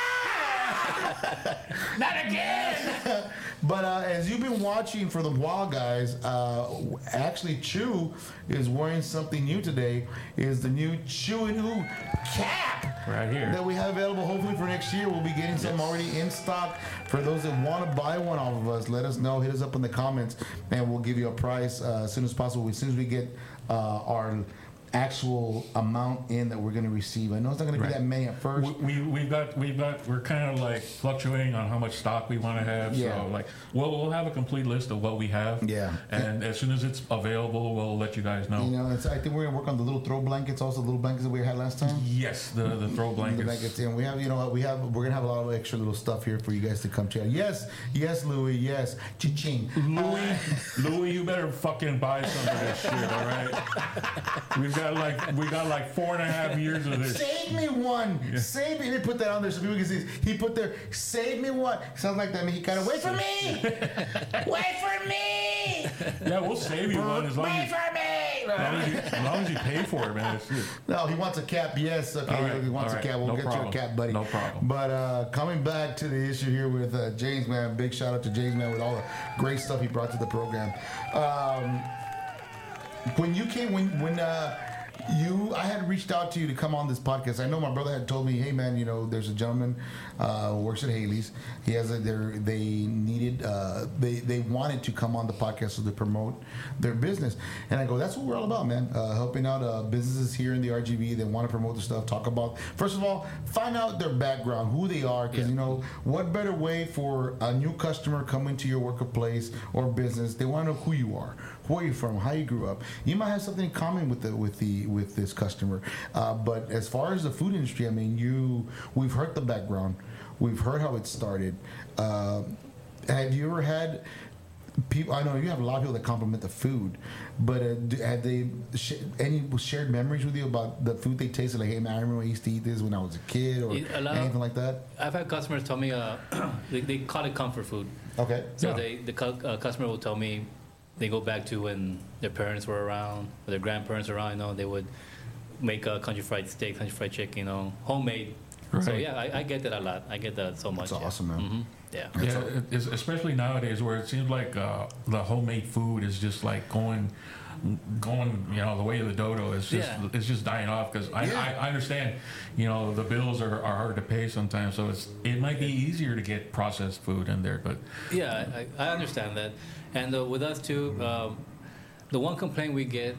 Not again. But as you've been watching for the while, guys, actually Chew is wearing something new today. Is the new Chew-A-New cap right here that we have available. Hopefully for next year, we'll be getting some already in stock. For those that want to buy one off of us, let us know. Hit us up in the comments, and we'll give you a price as soon as possible. As soon as we get our actual amount in that we're going to receive. I know it's not going to be that many at first. We're kind of like fluctuating on how much stock we want to have. Yeah. So like we'll have a complete list of what we have. Yeah. And as soon as it's available, we'll let you guys know. You know, I think we're going to work on the little throw blankets, also the little blankets that we had last time. Yes, the throw blankets. The blankets, and we have, we're going to have a lot of extra little stuff here for you guys to come check out. Yes, Louie, yes. Cha-ching. Louie, you better fucking buy some of this shit, all right? We've got like 4.5 years of this. Save me one. Save me. He put that on there so people can see. He put there, save me one. Sounds like that Mexicano. Wait for me. Wait for me. Yeah, we'll save you one as long Wait as, for me. as long as you pay for it, man. It's good. No, he wants a cap. Yes, okay. All right, He wants all a right. cap. We'll No get problem. you a cap, buddy. No problem. But coming back to the issue here with James, man, big shout out to James, man, with all the great stuff he brought to the program. When you came, I had reached out to you to come on this podcast. I know my brother had told me, hey man, you know, there's a gentleman who works at Haley's. He has they wanted to come on the podcast so to promote their business. And I go, that's what we're all about, man. Helping out businesses here in the RGV that want to promote the stuff. Talk about, first of all, find out their background, who they are, because you know, what better way for a new customer coming to your workplace or business? They want to know who you are. Where you from, how you grew up. You might have something in common with this customer. But as far as the food industry, I mean, we've heard the background, we've heard how it started. Have you ever had people? I know you have a lot of people that compliment the food, but have they any shared memories with you about the food they tasted? Like, hey man, I remember I used to eat this when I was a kid, or anything like that. I've had customers tell me they call it comfort food. Okay. So Yeah. the customer will tell me they go back to when their parents were around, or their grandparents were around. You know, they would make a country fried steak, country fried chicken. You know, homemade. So Right. yeah, I get that a lot. I get that so much. That's awesome, man. Mm-hmm. Yeah. Yeah, it's, especially nowadays where it seems like the homemade food is just like going, you know, the way of the dodo. It's just it's just dying off because I understand, you know, the bills are hard to pay sometimes, so it might be easier to get processed food in there, but Yeah, I understand that. And with us too, the one complaint we get,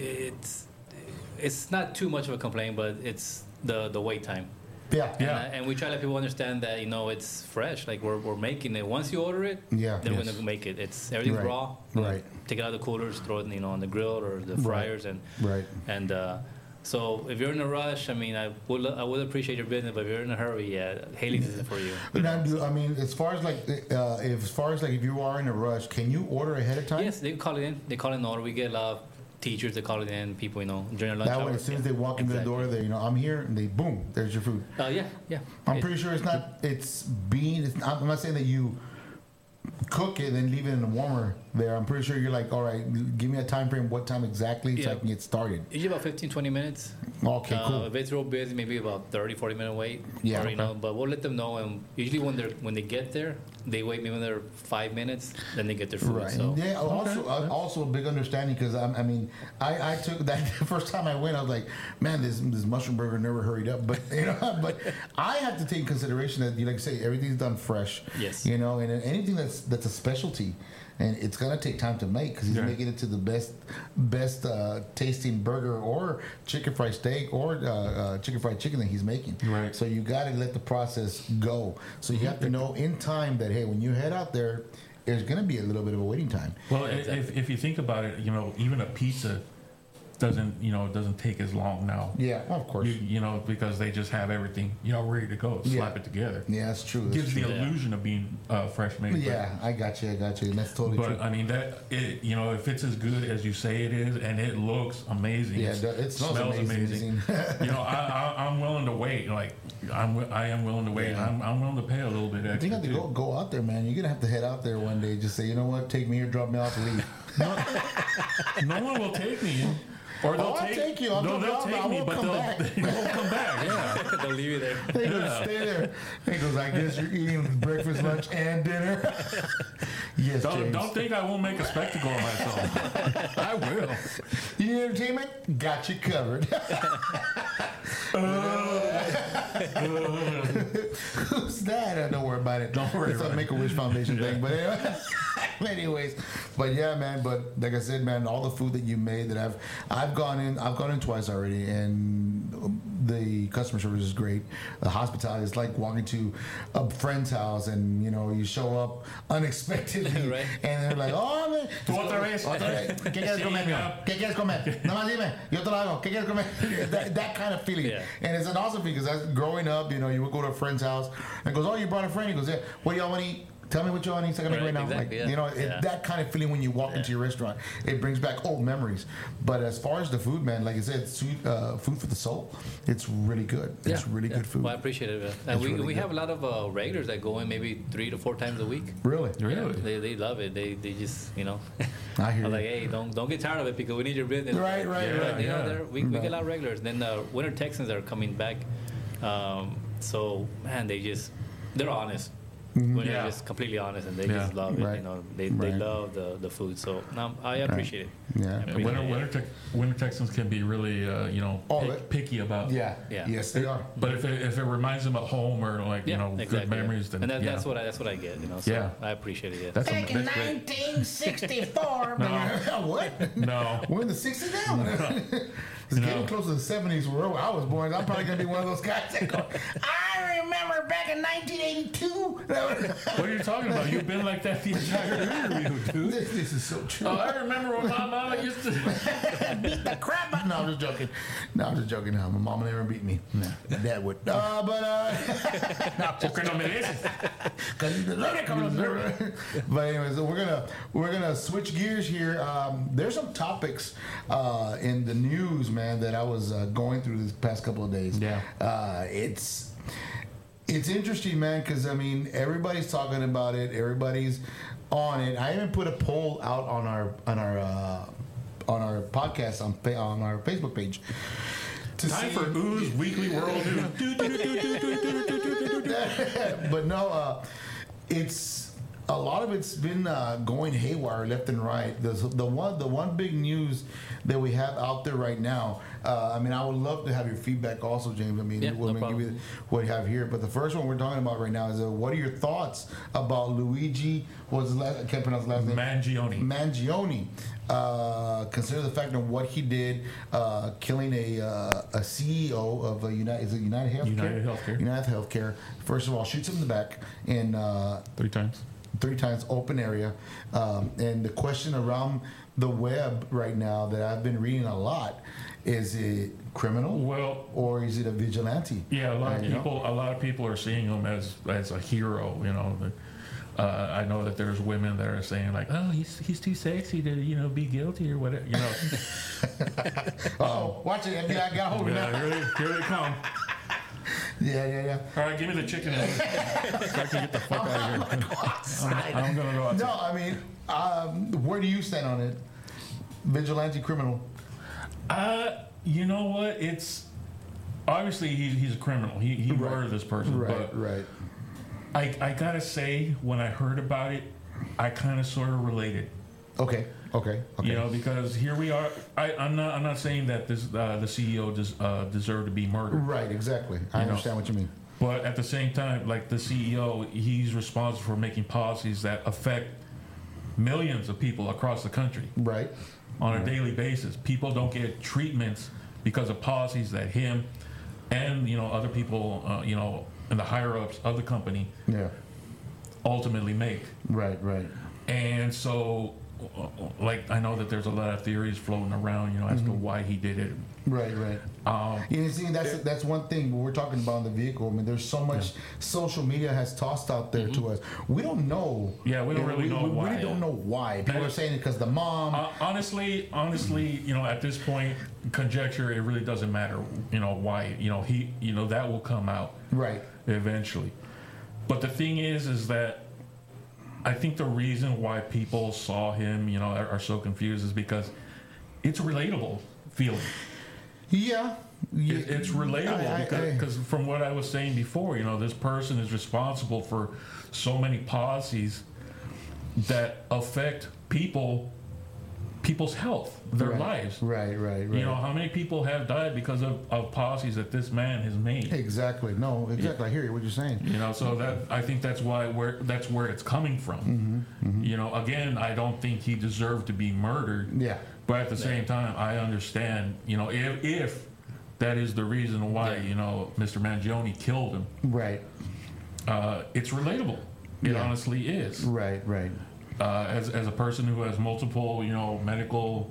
it's not too much of a complaint, but it's the wait time. Yeah. Yeah. And we try to let people understand that, you know, it's fresh. Like we're making it. Once you order it, Yeah. then Yes. we're gonna make it. It's everything's Right. raw. Right. Take it out of the coolers, throw it, you know, on the grill or the fryers, and Right. and so if you're in a rush, I mean, I would appreciate your business, but if you're in a hurry, yeah, Haley's isn't for you. Now, I mean, as far as like if you are in a rush, can you order ahead of time? Yes, they call it in. They call it in order. We get a lot of teachers that call it in. People, you know, during their lunch That way, hour. as soon as they walk in the door, they, you know, I'm here, and they boom, there's your food. Yeah. I'm pretty sure it's not. I'm not saying that you cook it and then leave it in the warmer there. I'm pretty sure you're like, all right, give me a time frame, what time exactly, so I Yeah. can get started. Usually about 15-20 minutes. Okay, cool. If it's real busy, maybe about 30-40 minute wait. Yeah, Or, you know, but we'll let them know. And usually when they get there, they wait maybe another 5 minutes, then they get their food. Right. So. Yeah. Also a big understanding because I took that the first time I went. I was like, man, this mushroom burger never hurried up. But you know, but I have to take in consideration that, you like say, everything's done fresh. Yes. You know, and anything that's a specialty, and it's gonna take time to make because he's making it to the best tasting burger or chicken fried steak or chicken fried chicken that he's making. Right. So you got to let the process go. So you have to know in time that, hey, when you head out there, there's going to be a little bit of a waiting time. well, if you think about it, you know, even a pizza doesn't take as long now. Yeah, of course. You know, because they just have everything, you know, ready to go, slap it together. Yeah, that's true. That's Gives true. the illusion of being fresh made. Yeah, I got you. And that's totally But true. I mean you know, if it's as good as you say it is, and it looks amazing, Yeah, it smells amazing. you know, I'm willing to wait. Like I am willing to wait. Yeah. I'm willing to pay a little bit You extra. have to too. go out there, man. You're gonna have to head out there one day. Just say, you know what, take me here, drop me off, and leave. No one will take me. Or they'll I'll take you. I'll no, drop you they'll off, but take I me, won't but come they'll back. they won't come back. Yeah. They'll leave you there. They gonna stay there. He goes, I guess you're eating breakfast, lunch, and dinner. Yes, James. Don't think I won't make a spectacle of myself. I will. You need entertainment? Got you covered. Who's that? Don't worry about it. Don't worry It's a about it. Make-A-Wish Foundation thing. But anyways, but yeah, man. But like I said, man, all the food that you made that I've gone in twice already, and the customer service is great. The hospitality is like walking to a friend's house, and you know, you show up unexpectedly, Right. and they're like, "Oh, man, ¿Tú otra vez? ¿Qué quieres comer, mijo? ¿Qué quieres comer? Nada más dime, yo te lo hago. ¿Qué quieres comer?" That kind of feeling. Yeah. And it's an awesome feeling because growing up, you know, you would go to a friend's house and goes, "Oh, you brought a friend?" He goes, "Yeah. What do y'all want to eat?" Tell me what you want to eat right now. Exactly, like, you know, that kind of feeling when you walk into your restaurant, it brings back old memories. But as far as the food, man, like I said, food for the soul. It's really good. It's really good food. Well, I appreciate it. And we have a lot of regulars that go in maybe 3 to 4 times a week. Really? Yeah, they love it. They just, you know. I hear I'm you. like, hey, don't get tired of it because we need your business. Right. You know, we get a lot of regulars. Then the Winter Texans are coming back. So man, they're honest. When they're just completely honest and they just love it. Right. You know, they love the food. So I appreciate it. Yeah. Winter Texans can be really, you know, picky about. Yeah. Yes, they are. But if it reminds them of home or like you know good memories, then that's what I get. You know, so I appreciate it. Yeah. That's Back in 1964. What? No. We're in the 60s now. It's getting close to the 70s where I was born. I'm probably going to be one of those guys that go, I remember back in 1982. What are you talking about? You've been like that the entire interview, dude. This is so true. I remember when my mama used to beat the crap out. No, I'm just joking. No, my mama never beat me. No, my dad would. But anyways, we're gonna switch gears here. There's some topics in the news, man, that I was going through this past couple of days. Yeah. It's interesting, man, because I mean everybody's talking about it. Everybody's on it. I even put a poll out on our podcast on our Facebook page. Time for Ooze Weekly World But no, it's a lot of it's been going haywire left and right. The one big news that we have out there right now. I mean, I would love to have your feedback also, James. I mean, we'll give you what you have here. But the first one we're talking about right now is what are your thoughts about Luigi? I can't pronounce his last name. Mangione. Consider the fact of what he did, killing a CEO of United Healthcare. United Healthcare. First of all, shoots him in the back and 3 times open area. And the question around the web right now that I've been reading a lot, is it criminal or is it a vigilante? Yeah, a lot of people are seeing him as a hero, you know. I know that there's women that are saying like, oh, he's too sexy to, you know, be guilty or whatever, you know. Oh, watch it. I got hold of it. Here they come. Yeah. All right, give me the chicken. So I can get the fuck out of here. I'm gonna go outside. No, I mean, where do you stand on it? Vigilante, criminal? You know what? It's obviously he's a criminal. He murdered this person. Right. I gotta say, when I heard about it, I kind of sort of related. Okay. You know, because here we are. I'm not saying that this the CEO deserved to be murdered. Right. Exactly. I understand what you mean. But at the same time, like the CEO, he's responsible for making policies that affect millions of people across the country. Right. On a daily basis, people don't get treatments because of policies that him and other people and the higher ups of the company ultimately make. Right. And so, like, I know that there's a lot of theories floating around, as to why he did it. Right. You see, that's one thing when we're talking about the vehicle. I mean, there's so much social media has tossed out there to us. We don't know. Yeah, we don't really know why. We really don't know why. People are saying it because the mom. Honestly, at this point, conjecture. It really doesn't matter. Why. He. That will come out. Right. Eventually. But the thing is that I think the reason why people saw him, are so confused is because it's a relatable feeling. Yeah. It's relatable because from what I was saying before, this person is responsible for so many policies that affect people's health, their lives. Right. How many people have died because of policies that this man has made? Exactly. No, exactly. I hear you, what you're saying. So that I think that's where it's coming from. Again, I don't think he deserved to be murdered. Yeah. But at the same time, I understand, if that is the reason why, Mr. Mangione killed him. Right. It's relatable. It honestly is. Right. As a person who has multiple, medical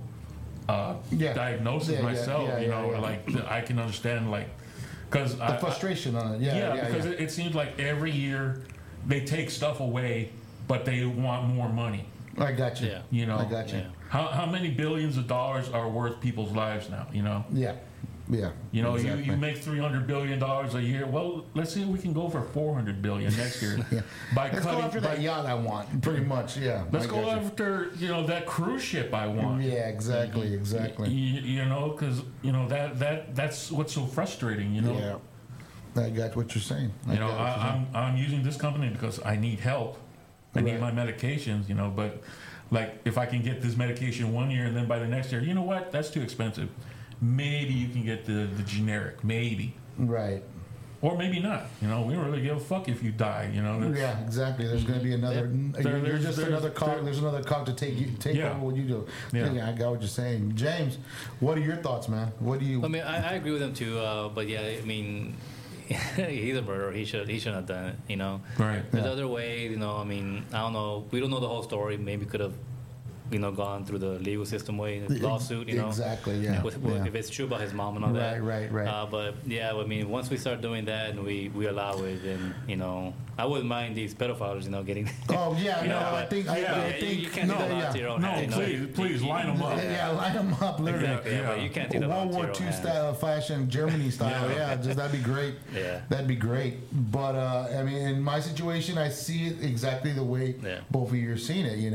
diagnoses myself, like I can understand, like, because the frustration on it. Because it seems like every year they take stuff away but they want more money. I got you. Yeah. You know, I got you. Yeah. how many billions of dollars are worth people's lives now? You know. Yeah. Yeah. You know, exactly. you make $300 billion a year. Well, let's see if we can go for $400 billion next year. Yeah. By Let's go after that by- yacht I want, pretty much. Yeah. Let's I go got you. after that cruise ship I want. Yeah, exactly, exactly. You know, because that's what's so frustrating. You know. Yeah. I got what you're saying. You know, I'm using this company because I need help. I need my Right. medications. You know, but like if I can get this medication 1 year and then by the next year, you know what? That's too expensive. Maybe you can get the generic. Maybe. Right. Or maybe not. You know, we don't really give a fuck if you die. You know. That's- Yeah, exactly. There's going to be another. You're there's- just there's- another cog. there- There's another cog to take Yeah. over what you do. Yeah. I got what you're saying, James. What are your thoughts, man? What do you? I mean, I agree with him too. But yeah, I mean, he's a murderer. He shouldn't have done it. You know. Right. There's Yeah. other ways. You know. I mean, I don't know. We don't know the whole story. Maybe could have, gone through the legal system way, lawsuit. You know. Exactly. Yeah. With, yeah. if it's true about his mom and all that. Right. But yeah, I mean, once we start doing that and we allow it, then I wouldn't mind these pedophiles, getting. Oh yeah, You no, know, I but- think yeah, I think you can't no, do that yeah. to your own No, hand, please line them up. Yeah, line them up, literally. Exactly. Yeah, but you can't do that World to War your own II hand. style fashion, Germany style. Yeah, just that'd be great. Yeah. That'd be great. But I mean, in my situation, I see it exactly the way Yeah. both of you are seeing it.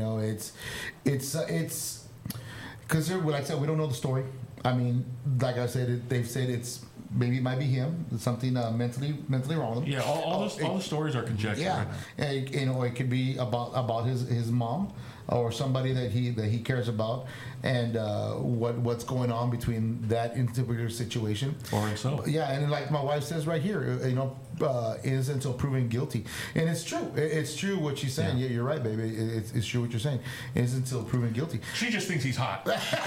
It's because like I said, we don't know the story. I mean, like I said, they've said it's maybe it might be him. It's something mentally wrong with him. Yeah, all the stories are conjecture. Yeah, Right and, it could be about his mom or somebody that he cares about, and what's going on between that in particular situation. Or himself. Yeah, and like my wife says right here, innocent until proven guilty, and it's true. It's true what she's saying. Yeah, you're right, baby. It's true what you're saying. Innocent until proven guilty. She just thinks he's hot.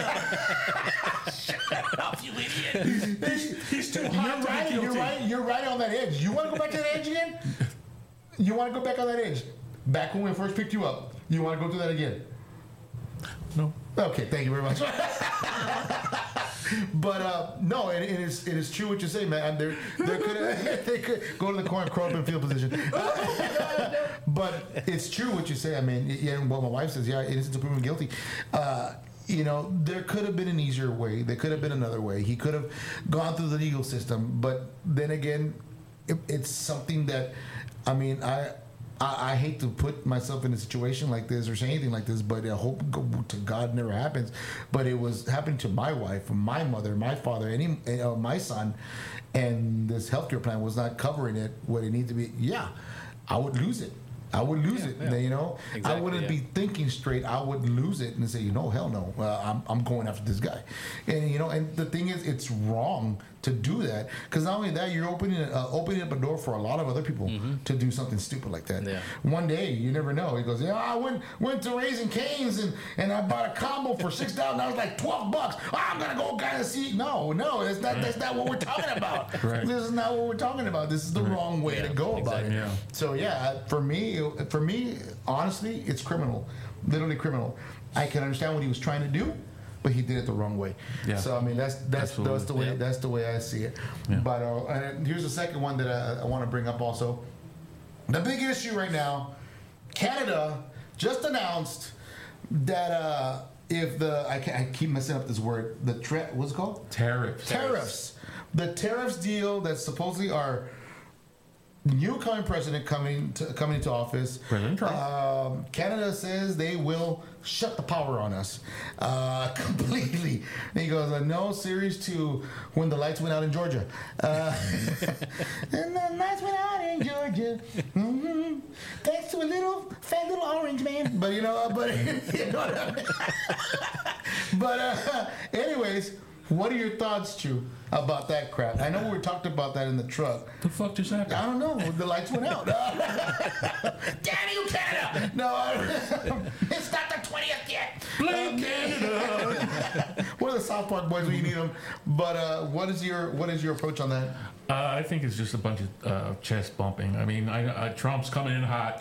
Shut up, you idiot. He's too hot to be guilty. You're right on that edge. You want to go back to that edge again? You want to go back on that edge? Back when we first picked you up. You want to go through that again? No. Okay, thank you very much. But no, it is true what you say, man. They could go to the corner, crawl up in field position. But it's true what you say. I mean, yeah, what my wife says, innocent until proven guilty. There could have been an easier way. There could have been another way. He could have gone through the legal system. But then again, it's something that, I mean, I hate to put myself in a situation like this or say anything like this, but I hope to God it never happens. But it was happening to my wife, my mother, my father, my son, and this healthcare plan was not covering it what it needs to be. Yeah, I would lose it. I would lose it. Yeah. I Exactly, wouldn't be thinking straight. I would lose it and say, hell no. I'm going after this guy. And and the thing is, it's wrong to do that because not only that, you're opening up a door for a lot of other people to do something stupid like that. Yeah. One day, you never know. He goes, I went to Raising Cane's and I bought a combo for $6. I was like $12. I'm gonna go kind of see. No, that's not what we're talking about. Right. This is not what we're talking about. This is the wrong way to go about exactly. it. Yeah. So for me, honestly, it's criminal, literally criminal. I can understand what he was trying to do, but he did it the wrong way. Yeah. So I mean, that's the way Yeah. that's the way I see it. Yeah. But and here's the second one that I want to bring up also. The big issue right now, Canada just announced that if I keep messing up this word, what's it called? Tariffs. The tariffs deal that supposedly our new coming president coming into office. President Trump. Canada says they will shut the power on us completely. And he goes, no, series to when the lights went out in Georgia. And the lights went out in Georgia. Mm-hmm. Thanks to a fat little orange man. But you know what I mean? But anyways, what are your thoughts, Chu, about that crap? I know we talked about that in the truck. The fuck just happened? I don't know. The lights went out. Damn you, Canada! No, it's not the 20th yet. Blame Canada. We're the South Park boys when you need them. But what is your approach on that? I think it's just a bunch of chest bumping. I mean, Trump's coming in hot.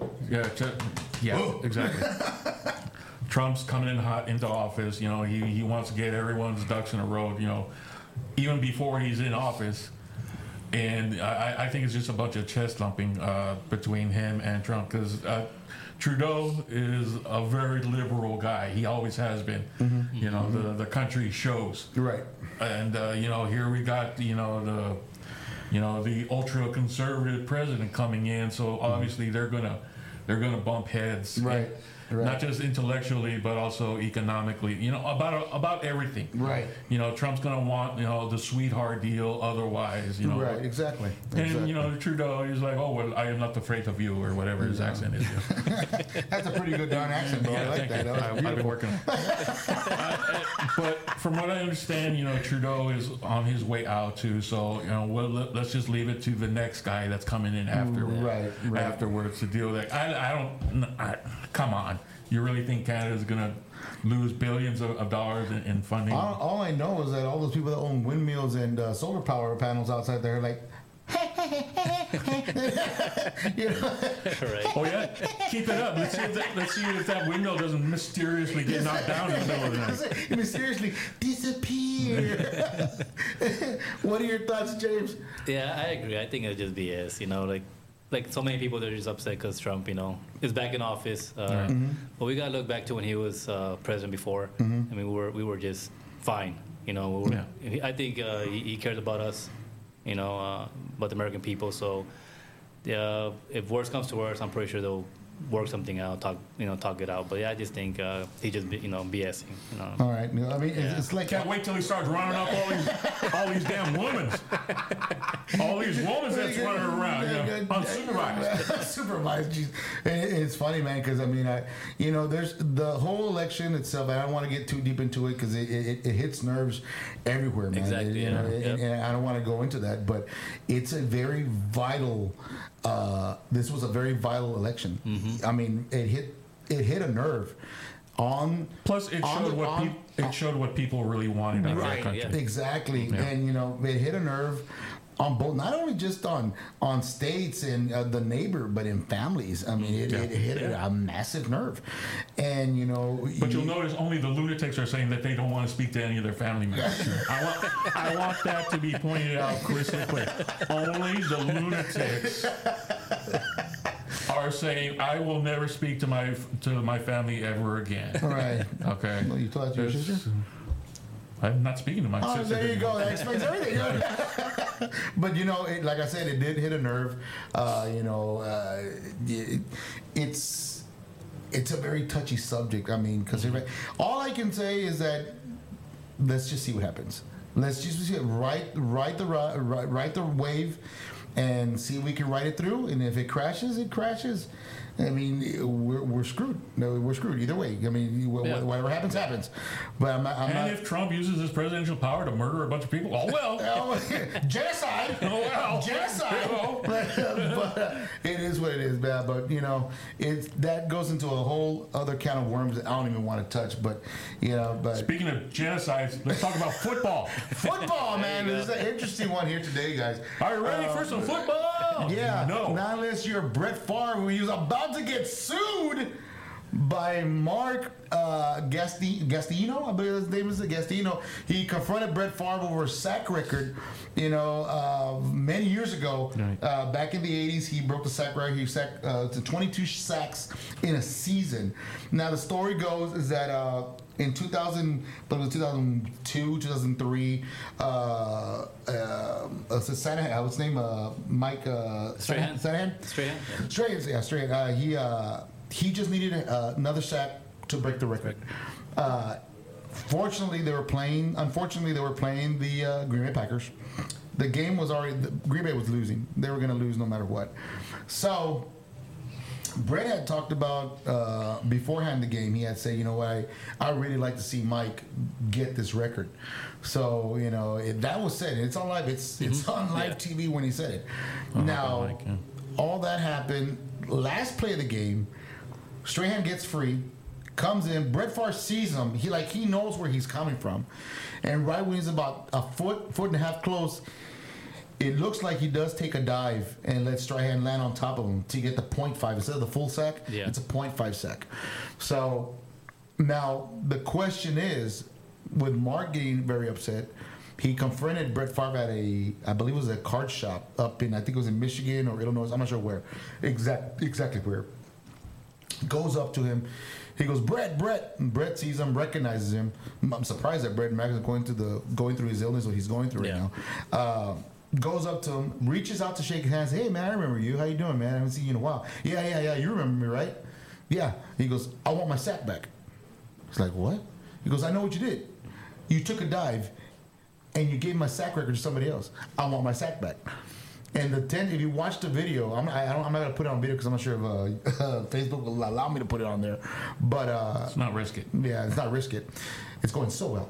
Exactly. Trump's coming in hot into office. He wants to get everyone's ducks in a row. Even before he's in office, And I think it's just a bunch of chest thumping between him and Trump, because Trudeau is a very liberal guy. He always has been. You know, the country shows. Right. And you know, here we got the ultra conservative president coming in. So obviously they're gonna bump heads. Right. Right. Not just intellectually, but also economically. You know, about everything. Right. You know, Trump's going to want, you know, the sweetheart deal. Otherwise, you know. Right. Exactly. And you know, Trudeau, he's like, oh well, I am not afraid of you, or whatever his accent is. That's a pretty good darn accent, bro. I like that. I've been working on it. But from what I understand, you know, Trudeau is on his way out too. So you know, let's just leave it to the next guy that's coming in after. Right. Afterwards to deal with that. Come on. You really think Canada's going to lose billions of dollars in funding? All I know is that all those people that own windmills and solar power panels outside there are like, you know? Right. Oh yeah, keep it up. Let's see if that window doesn't mysteriously get knocked down in the middle of the night. Mysteriously disappear. What are your thoughts, James? Yeah, I agree. I think it's just BS. You know, like so many people, they're just upset because Trump, you know, is back in office. But we gotta look back to when he was president before. I mean, we were just fine. You know, I think he cares about us. You know, about the American people. So, if worse comes to worse, I'm pretty sure they'll work something out, talk it out. But yeah, I just think he just BSing. You know. All right. I mean, it's like can't wait till he starts rounding up all these damn women. All these women that's running around, unsupervised. Supervised. Geez. It's funny, man, because I mean, there's the whole election itself. And I don't want to get too deep into it because it hits nerves everywhere, man. Exactly. And I don't want to go into that, but it's a very vital. This was a very vital election. I mean, it hit a nerve. Plus, it showed what people really wanted out of their country. Yeah. Exactly, and it hit a nerve on both, not only just on states and the neighbor, but in families. I mean, it hit a massive nerve, and But you'll notice only the lunatics are saying that they don't want to speak to any of their family members. I want that to be pointed out crystal clear. Only the lunatics are saying, I will never speak to my family ever again. Right. Okay. Well, you thought your sister? I'm not speaking to my sister. There you go. That explains everything. But like I said, it did hit a nerve. It's a very touchy subject. I mean, because all I can say is that let's just see what happens. Let's just see it. Ride the wave, and see if we can ride it through. And if it crashes, it crashes. I mean, we're screwed. No, we're screwed either way. I mean, whatever happens, happens. But I'm not. If Trump uses his presidential power to murder a bunch of people, oh well. Genocide. Oh well. Genocide. But it is what it is, man. But that goes into a whole other can of worms that I don't even want to touch. But But speaking of genocides, let's talk about football. Football, man. This is an interesting one here today, guys. Are you ready for some football? Yeah. No. Not unless you're Brett Favre, who was about to get sued by Mark Gastineau. I believe his name is Gastineau. He confronted Brett Favre over a sack record, many years ago. Right. Back in the 80s, he broke the sack record. He sacked to 22 sacks in a season. Now, the story goes is that in 2002, 2003, Shanahan, what's his name? Mike Shanahan? Strahan. He just needed another sack to break the record. Unfortunately, they were playing the Green Bay Packers. The game was Green Bay was losing. They were going to lose no matter what. So Brett had talked about beforehand the game. He had said, I really like to see Mike get this record. So that was said. It's on live. It's on live TV when he said it. Now, all that happened. Last play of the game, Strahan gets free, comes in. Brett Favre sees him. He knows where he's coming from, and right when he's about a foot and a half close, it looks like he does take a dive and let Strahan land on top of him to get the 0.5 instead of the full sack. Yeah. It's a 0.5 sack. So now the question is, with Mark getting very upset, he confronted Brett Favre at I believe it was a card shop up in, I think it was in Michigan or Illinois. I'm not sure where, exactly where. Goes up to him. He goes, Brett. And Brett sees him, recognizes him. I'm surprised that Brett Mack is going through his illness, what he's going through right now. Goes up to him, reaches out to shake hands. Hey, man, I remember you. How you doing, man? I haven't seen you in a while. Yeah. You remember me, right? Yeah. He goes, I want my sack back. He's like, what? He goes, I know what you did. You took a dive, and you gave my sack record to somebody else. I want my sack back. And if you watch the video, I'm not going to put it on video because I'm not sure if Facebook will allow me to put it on there. But let's not risk it. Yeah, let's not risk it. It's going so well.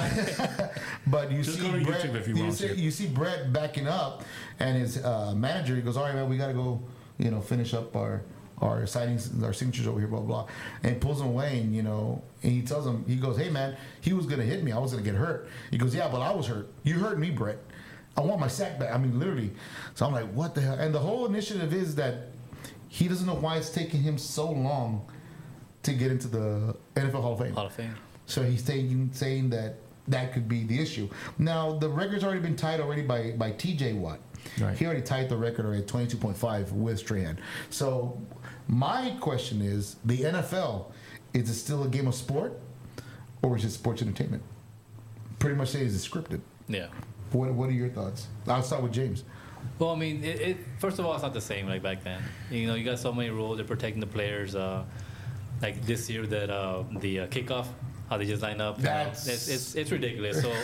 But you Just see go to Brett, YouTube if you want to. You see Brett backing up, and his manager, he goes, all right, man, we got to go, finish up our sightings, our signatures over here, blah, blah. And he pulls him away, and he tells him, he goes, hey, man, he was going to hit me. I was going to get hurt. He goes, yeah, but I was hurt. You hurt me, Brett. I want my sack back. I mean, literally. So I'm like, what the hell? And the whole initiative is that he doesn't know why it's taking him so long to get into the NFL Hall of Fame. So he's saying that could be the issue. Now, the record's already been tied already by T.J. Watt. Right. He already tied the record already at 22.5 with Strahan. So my question is, the NFL, is it still a game of sport, or is it sports entertainment? Pretty much say it's scripted. Yeah. What are your thoughts? I'll start with James. Well, I mean, first of all, it's not the same like back then. You got so many rules. They're protecting the players. Like this year, that the kickoff, how they just line up. It's ridiculous. So,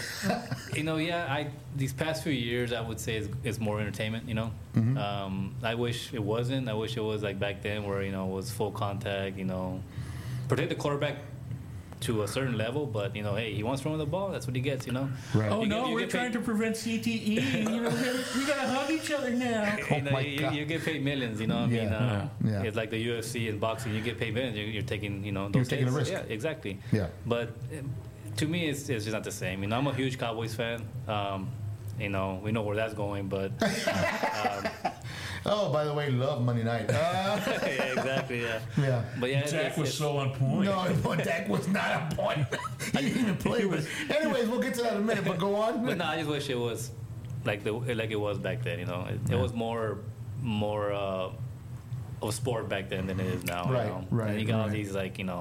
these past few years, I would say it's more entertainment. Mm-hmm. I wish it wasn't. I wish it was like back then, where it was full contact. Protect the quarterback to a certain level, but hey, he wants to run the ball. That's what he gets. Right. Oh no, we're trying to prevent CTE. We gotta hug each other now. You get paid millions. It's like the UFC and boxing. You get paid millions. You're taking those. You're taking a risk. Yeah, exactly. Yeah. But to me, it's just not the same. I'm a huge Cowboys fan. We know where that's going, but. Oh, by the way, love Monday night. Yeah, exactly. Yeah. But yeah, Dak was so on point. No, Dak was not on point. He didn't even play with. Anyways, we'll get to that in a minute. But go on. But no, I just wish it was like it was back then. It was more of a sport back then than it is now. Right. And you got all these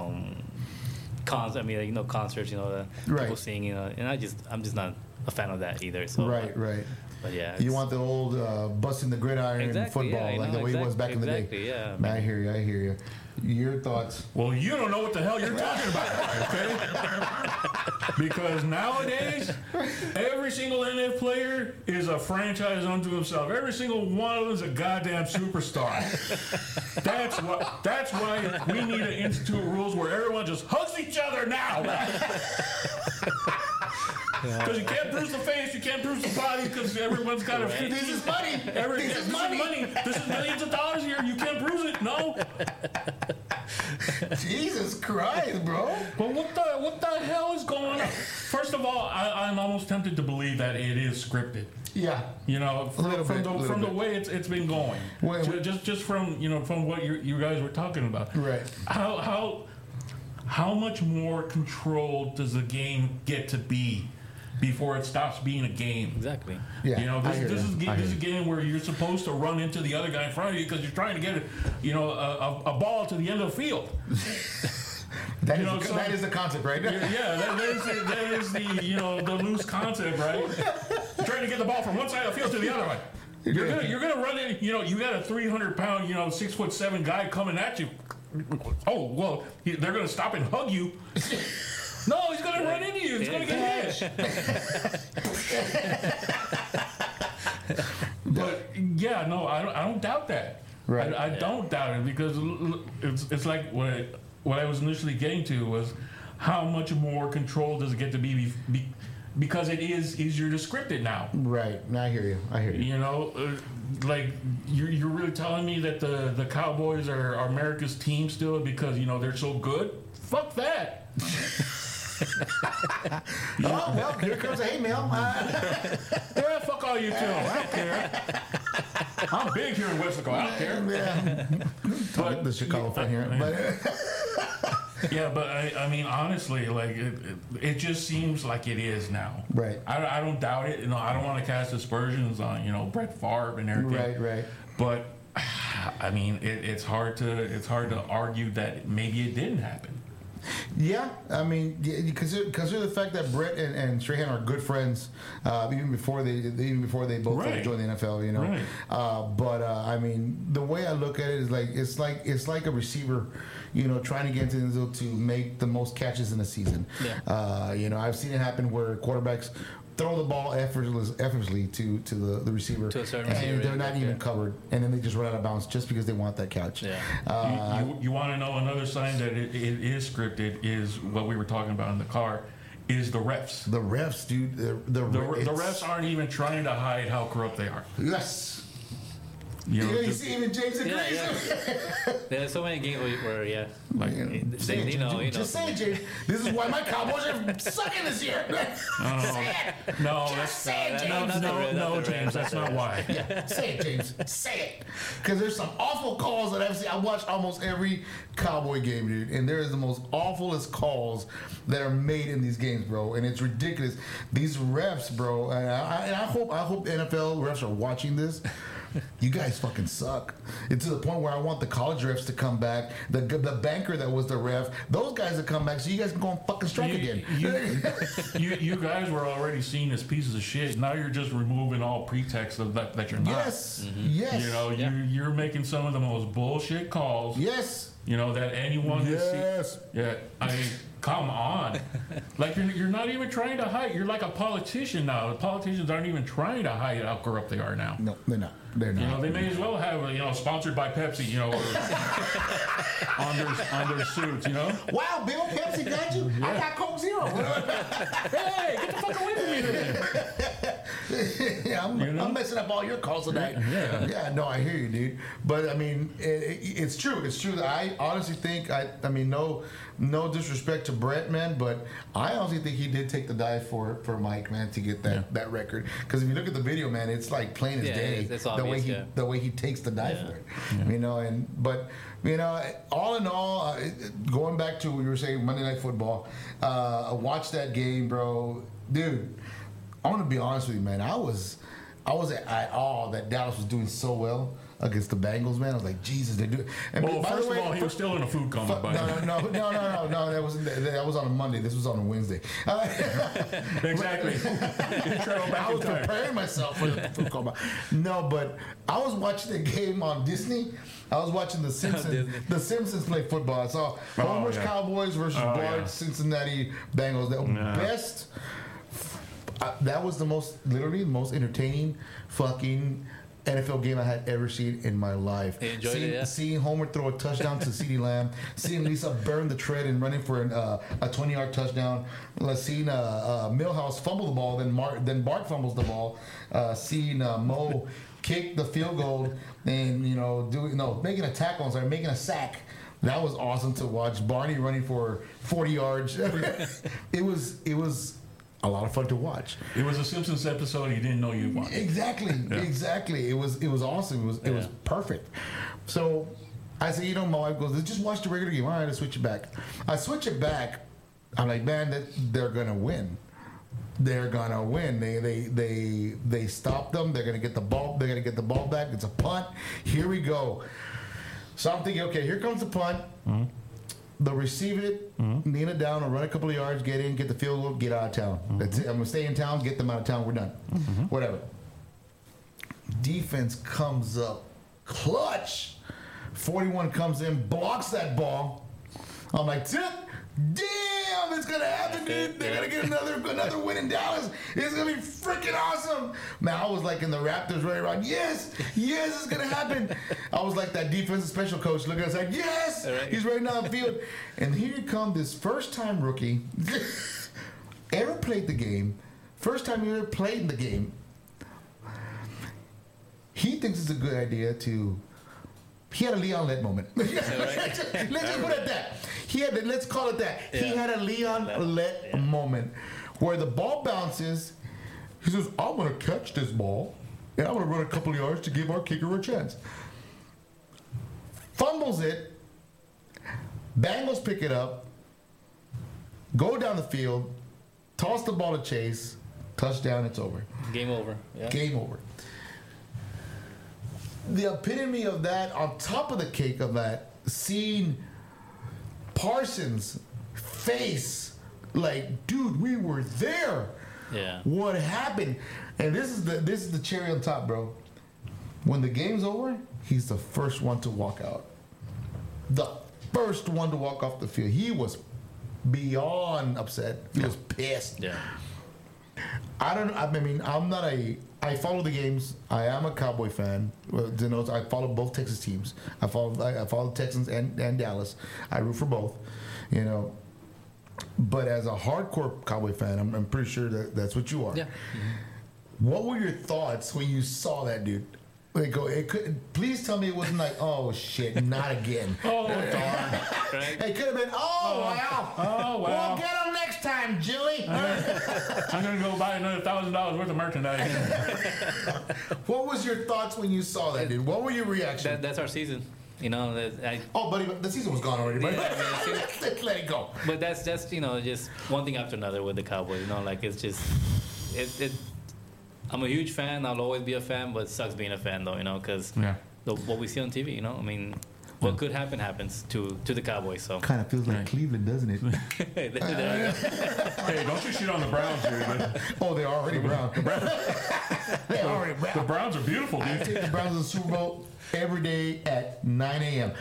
concerts. People singing. And I'm just not a fan of that either. So right. But yeah, you want the old busting the gridiron football, like the way it was back in the day. Yeah. Man, I hear you. Your thoughts? Well, you don't know what the hell you're talking about, okay? Because nowadays, every single NFL player is a franchise unto himself. Every single one of them is a goddamn superstar. That's why we need to institute rules where everyone just hugs each other now. Because you can't bruise the face, you can't bruise the body, because everyone's got a. This is money. This is money. This is millions of dollars here. You can't bruise it. No. Jesus Christ, bro. Well, what the hell is going on? First of all, I'm almost tempted to believe that it is scripted. Yeah. From the way it's been going. Just from what you guys were talking about. Right. How much more controlled does the game get to be before it stops being a game? Exactly. Yeah. This is a game where you're supposed to run into the other guy in front of you because you're trying to get a ball to the end of the field. That is the concept, right? Yeah, that is the loose concept, right? You're trying to get the ball from one side of the field to the other one. You're gonna run in. You got a 300-pound, 6'7" guy coming at you. Oh well, they're gonna stop and hug you. No, he's gonna run into you. He's gonna get hit. But yeah, no, I don't doubt that. Right. I don't doubt it because it's like what I was initially getting to was how much more control does it get to be because it is easier to script it now. Right. I hear you. Like you're really telling me that the Cowboys are America's team still because they're so good? Fuck that. Oh, well, here comes a hey mail. Yeah, fuck all you two. I don't care. I'm big here in Weslaco. I don't care. Yeah. But the Chicago fan here. Yeah, but I mean, honestly, like it just seems like it is now. Right. I don't doubt it. I don't want to cast aspersions on Brett Favre and everything. Right. But I mean, it's hard to argue that maybe it didn't happen. Yeah, I mean, consider the fact that Brett and Strahan are good friends, even before they both joined the NFL. Right. But I mean, the way I look at it is it's like a receiver, trying to get into the end zone to make the most catches in a season. Yeah. I've seen it happen where quarterbacks throw the ball effortlessly to the receiver, to a certain and receiver, they're not even covered, and then they just run out of bounds just because they want that catch. Yeah. You want to know another sign that it is scripted is what we were talking about in the car, is the refs. The refs, dude. The refs aren't even trying to hide how corrupt they are. Yes. You see, even James agrees. Yeah. There's so many games where Just say it, James. This is why my Cowboys are sucking this year. Say it. No, Say it, James. No, James, that's not why. Yeah, say it, James. Say it. Because there's some awful calls that I've seen. I watched almost every Cowboy game, dude, and there is the most awfulest calls that are made in these games, bro. And it's ridiculous. These refs, bro. And I hope NFL refs are watching this. You guys fucking suck. It's to the point where I want the college refs to come back. The banker that was the ref, those guys to come back so you guys can go on fucking strike again. You guys were already seen as pieces of shit. Now you're just removing all pretext of that you're not. Yes. Mm-hmm. Yes. You're making some of the most bullshit calls. Yes. That anyone has seen. Yeah. I mean, come on. Like you're not even trying to hide. You're like a politician now. The politicians aren't even trying to hide how corrupt they are now. No, they're not. They're not. They may as well have sponsored by Pepsi, on their suits, Wow, Bill, Pepsi got you? Yeah. I got Coke Zero. Hey, get the fuck away from me then. Yeah, I'm messing up all your calls tonight. Yeah, no, I hear you, dude. But I mean, it's true. It's true. I honestly think I mean, no disrespect to Brett, man, but I honestly think he did take the dive for Mike, man, to get that record. Because if you look at the video, man, it's like plain as day. It's obvious, the way he takes the dive for it. Yeah. All in all, going back to what you were saying, Monday Night Football, watch that game, bro, dude. I want to be honest with you, man. I was at awe that Dallas was doing so well against the Bengals, man. I was like, Jesus, they do. And first of all, he was still in a food coma. No. That was on a Monday. This was on a Wednesday. Exactly. I was preparing myself for the food coma. No, but I was watching the game on Disney. I was watching The Simpsons. The Simpsons play football. I saw Homer's Cowboys versus Bart's Cincinnati Bengals. The best. That was literally the most entertaining fucking NFL game I had ever seen in my life. Seeing Homer throw a touchdown to CeeDee Lamb, seeing Lisa burn the tread and running for a 20-yard touchdown, seeing Milhouse fumble the ball, then Bart fumbles the ball, seeing Mo kick the field goal and making a tackle, making a sack. That was awesome to watch. Barney running for 40 yards. It was a lot of fun to watch. It was a Simpsons episode you didn't know you'd watch. Exactly. It was awesome. It was perfect. So I said, my wife goes, let's just watch the regular game. All right, let's switch it back. I switch it back. I'm like, man, they're gonna win. They're gonna win. They stopped them. They're gonna get the ball. They're gonna get the ball back. It's a punt. Here we go. So I'm thinking, okay, here comes the punt. Mm-hmm. They'll receive it, kneel it down, or run a couple of yards, get in, get the field goal, get out of town. That's it. I'm going to stay in town, get them out of town, we're done. Whatever. Defense comes up clutch. 41 comes in, blocks that ball. I'm like, damn, it's going to happen, dude. They're going to get another win in Dallas. It's going to be freaking awesome. Man, I was like in the Raptors right around, yes, it's going to happen. I was like that defensive special coach looking at us like, yes, he's right down the field. And here comes this first-time rookie, ever played the game, first time he ever played in the game. He thinks it's a good idea he had a Leon Lett moment. Let's just put it at that. Let's call it that. Yeah. He had a Leon Lett moment where the ball bounces. He says, I'm going to catch this ball, and I'm going to run a couple of yards to give our kicker a chance. Fumbles it. Bengals pick it up. go down the field, toss the ball to Chase, touchdown, it's over. Game over. Yeah. Game over. The epitome of that, on top of the cake of that, seeing Parsons' face, like, dude, we were there. Yeah. What happened? And this is the cherry on top, bro. When the game's over, he's the first one to walk out. The first one to walk off the field. He was beyond upset. He was pissed. Yeah. I follow the games. I am a Cowboy fan. I follow both Texas teams. I follow Texans and Dallas. I root for both. You know. But as a hardcore Cowboy fan, I'm pretty sure that's what you are. Yeah. What were your thoughts when you saw that, dude? Please tell me it wasn't like, oh shit, not again. Oh darn! Right? It could have been, wow. Oh wow! We'll get them next time, Jilly. I'm gonna go buy another $1,000 worth of merchandise. What was your thoughts when you saw that, dude? What were your reactions? That's our season. You know, buddy, the season was gone already, buddy. Yeah, Let's let it go. but that's just just one thing after another with the Cowboys. You know, like it's just it. I'm a huge fan. I'll always be a fan, but it sucks being a fan though. You know, because what we see on TV. You know, I mean, what could happen happens to the Cowboys. So Kind of feels like Cleveland, doesn't it? Hey, don't you shit on the Browns, dude. Oh, they're already brown. They're already brown. The Browns are beautiful, I dude. take the Browns to the Super Bowl every day at 9 a.m.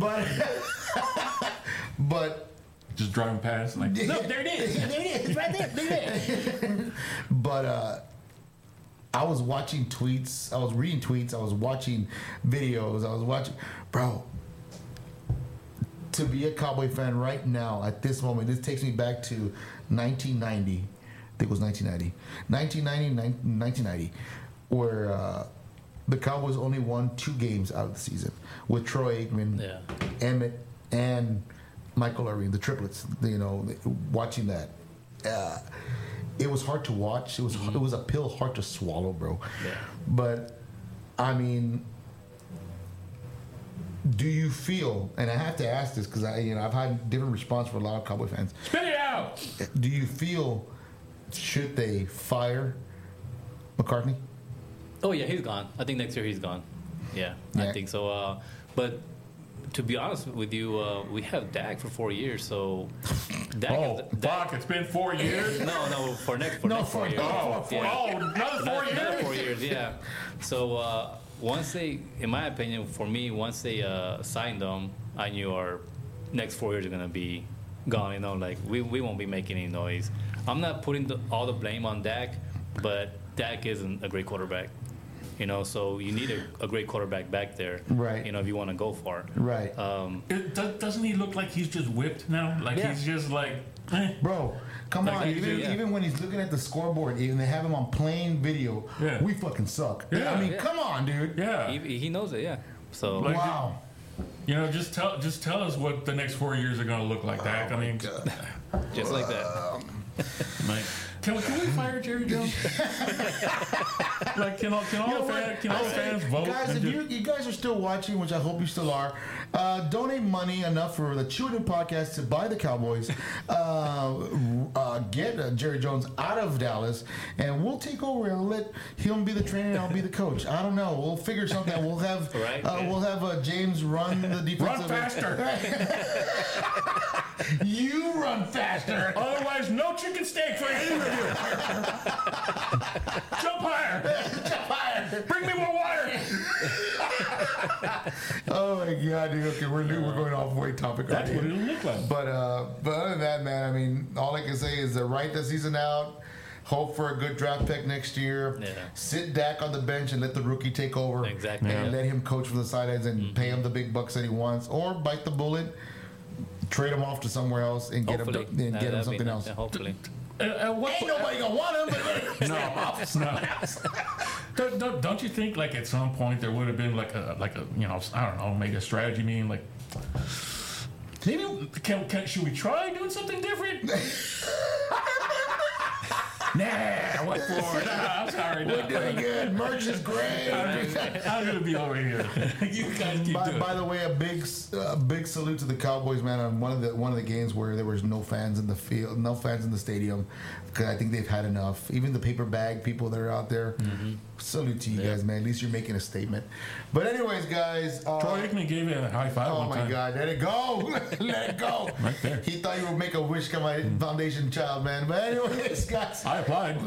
But Just driving past, like, look, there it is. There it is. It's right there. Look at it. But I was watching tweets. I was reading tweets. I was watching videos. I was watching. Bro, to be a Cowboy fan right now at this moment, this takes me back to 1990. I think it was 1990. 1990, where the Cowboys only won 2 games out of the season with Troy Aikman, Emmett, and Michael Irvin, the triplets. You know, watching that. It was hard to watch. It was a pill hard to swallow, bro. Yeah. But I mean, do you feel? And I have to ask this because I've had different response from a lot of Cowboy fans. Spit it out. Do you feel should they fire McCartney? Oh yeah, he's gone. I think next year he's gone. Yeah. I think so. But to be honest with you, we have Dak for 4 years, so Dak. Fuck! It's been 4 years. No, for next 4 years. Another 4 years. Another 4 years, yeah. So once they, in my opinion, for me, once they signed them, I knew our next 4 years are gonna be gone. You know, like we won't be making any noise. I'm not putting all the blame on Dak, but Dak isn't a great quarterback. You know, so you need a great quarterback back there. Right. You know, if you want to go far. Right. Doesn't he look like he's just whipped now? Like he's just like, bro, come on. Even when he's looking at the scoreboard, even they have him on playing video, we fucking suck. Yeah. I mean, come on, dude. Yeah. He knows it, yeah. So Like, Wow. You know, just tell us what the next 4 years are going to look like, Dak. I mean, just like that. like, can we fire Jerry Jones? Like, can all the fans vote? Guys, if you guys are still watching, which I hope you still are, donate money enough for the Chewing Podcast to buy the Cowboys, get Jerry Jones out of Dallas, and we'll take over and let him be the trainer and I'll be the coach. I don't know. We'll figure something out. We'll have we'll have James run the defensive. Run faster. You run faster. Otherwise, no chicken steak for either of you. Jump higher. Jump higher. Bring me more water. Oh my God, dude. Okay, we're going off way topic. That's already. what it'll look like. But other than that, man, I mean, all I can say is to write the season out. Hope for a good draft pick next year. Yeah. Sit Dak on the bench and let the rookie take over. Exactly. And Yeah. let him coach from the sidelines and pay him the big bucks that he wants, or bite the bullet, trade him off to somewhere else and get him something else. Yeah, hopefully. Ain't nobody gonna want him. But No. Don't you think like at some point there would have been like a you know, I don't know, maybe a strategy meeting like maybe should we try doing something different? Nah, what for? Nah, I'm sorry. We're doing good. Merch is great. I'm gonna be over here. You guys keep doing. By the way, a big salute to the Cowboys, man. On one of the games where there was no fans in the field, no fans in the stadium, because I think they've had enough. Even the paper bag people that are out there. Salute to you guys, man. At least you're making a statement. But anyways, guys. Troy Aikman gave you a high five. Oh one my time. God, let it go. Let it go. Right there. He thought you would make a wish come my foundation child, man. But anyways, guys. I applied.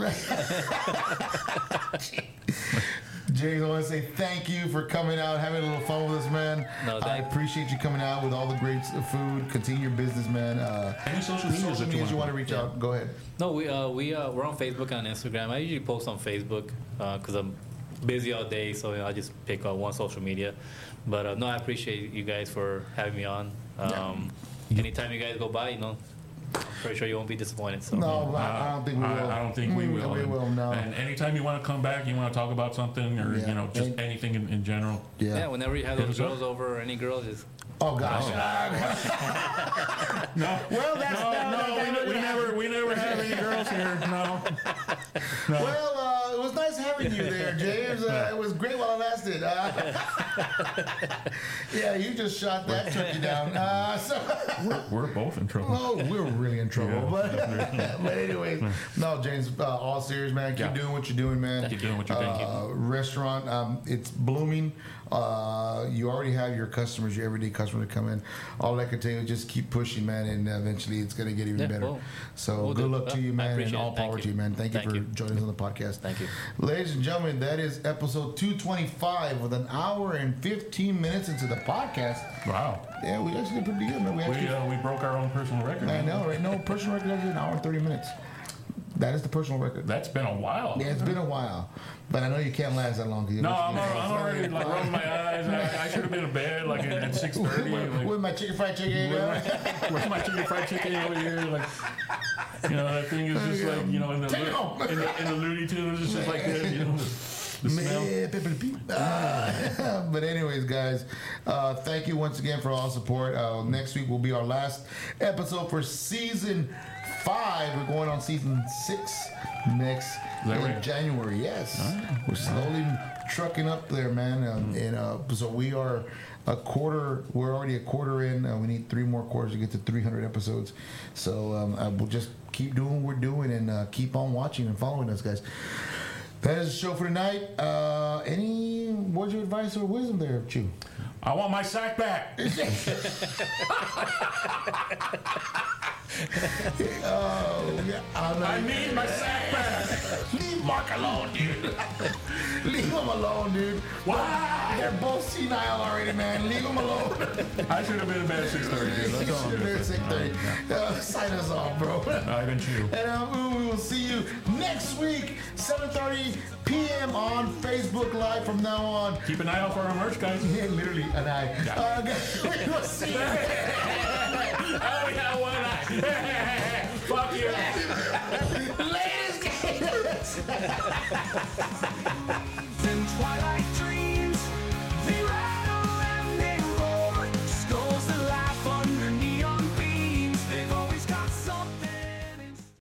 James, I want to say thank you for coming out, having a little fun with us, man. No, I appreciate you coming out with all the great food. Continue your business, man. Any social media Social you want to reach out, go ahead. No, we're on Facebook and Instagram. I usually post on Facebook because I'm busy all day, so I just pick up one social media. But no, I appreciate you guys for having me on. Anytime you guys go by, I'm pretty sure you won't be disappointed. So. No, I don't think we will. I don't think we will. We will, no. And anytime you want to come back, you want to talk about something, or just anything in general. Yeah, whenever you have those girls over, or any girls, just. Oh gosh. No. Well, that's we never have any girls here. No. Well, it was nice having you there, James. It was great while it lasted. Yeah, you just shot that turkey down. We're both in trouble. Oh, we're really in trouble. Yeah. But anyways, no, James, all serious, man. Keep doing what you're doing, man. Keep doing what you're doing. Restaurant, it's blooming. You already have your customers, your everyday customers to come in. All I can tell you is just keep pushing, man, and eventually it's going to get even better. So good luck to you, man, and all power to you, man. Thank you for joining us on the podcast. Thank you. Ladies and gentlemen, that is episode 225 with an hour and 15 minutes into the podcast. Wow. Yeah, we actually did pretty good, man. We broke our own personal record. I know, right? No, personal record is an hour and 30 minutes. That is the personal record. That's been a while. Yeah, it's been a while. But I know you can't last that long. No, I'm already like rubbing my eyes. I should have been in bed like at 6:30. With my chicken fried chicken. With my chicken fried chicken over here. Like, that thing is just like, in the Looney Tunes, it's just like the smell. But anyways, guys, thank you once again for all support. Next week will be our last episode for season 5. We're going on season 6 next January. Yes, we're slowly trucking up there, man. So we are we're already a quarter in. We need 3 more quarters to get to 300 episodes. So we'll just keep doing what we're doing and keep on watching and following us, guys. That is the show for tonight. Any words of advice or wisdom there, Chew? I want my sack back. I need my sack back. Leave Mark alone, dude. Leave him alone, dude. Why? They're both senile already, man. Leave him alone. I should have been in bed at 6:30, dude. That's all. Should have been at 6:30. Sign us off, bro. I've been Chew. And we will see you next week, 7:30 p.m. on Facebook Live from now on. Keep an eye out for our merch, guys. Yeah, literally an eye. We will see you. Oh, we got one eye. Fuck you. Ladies,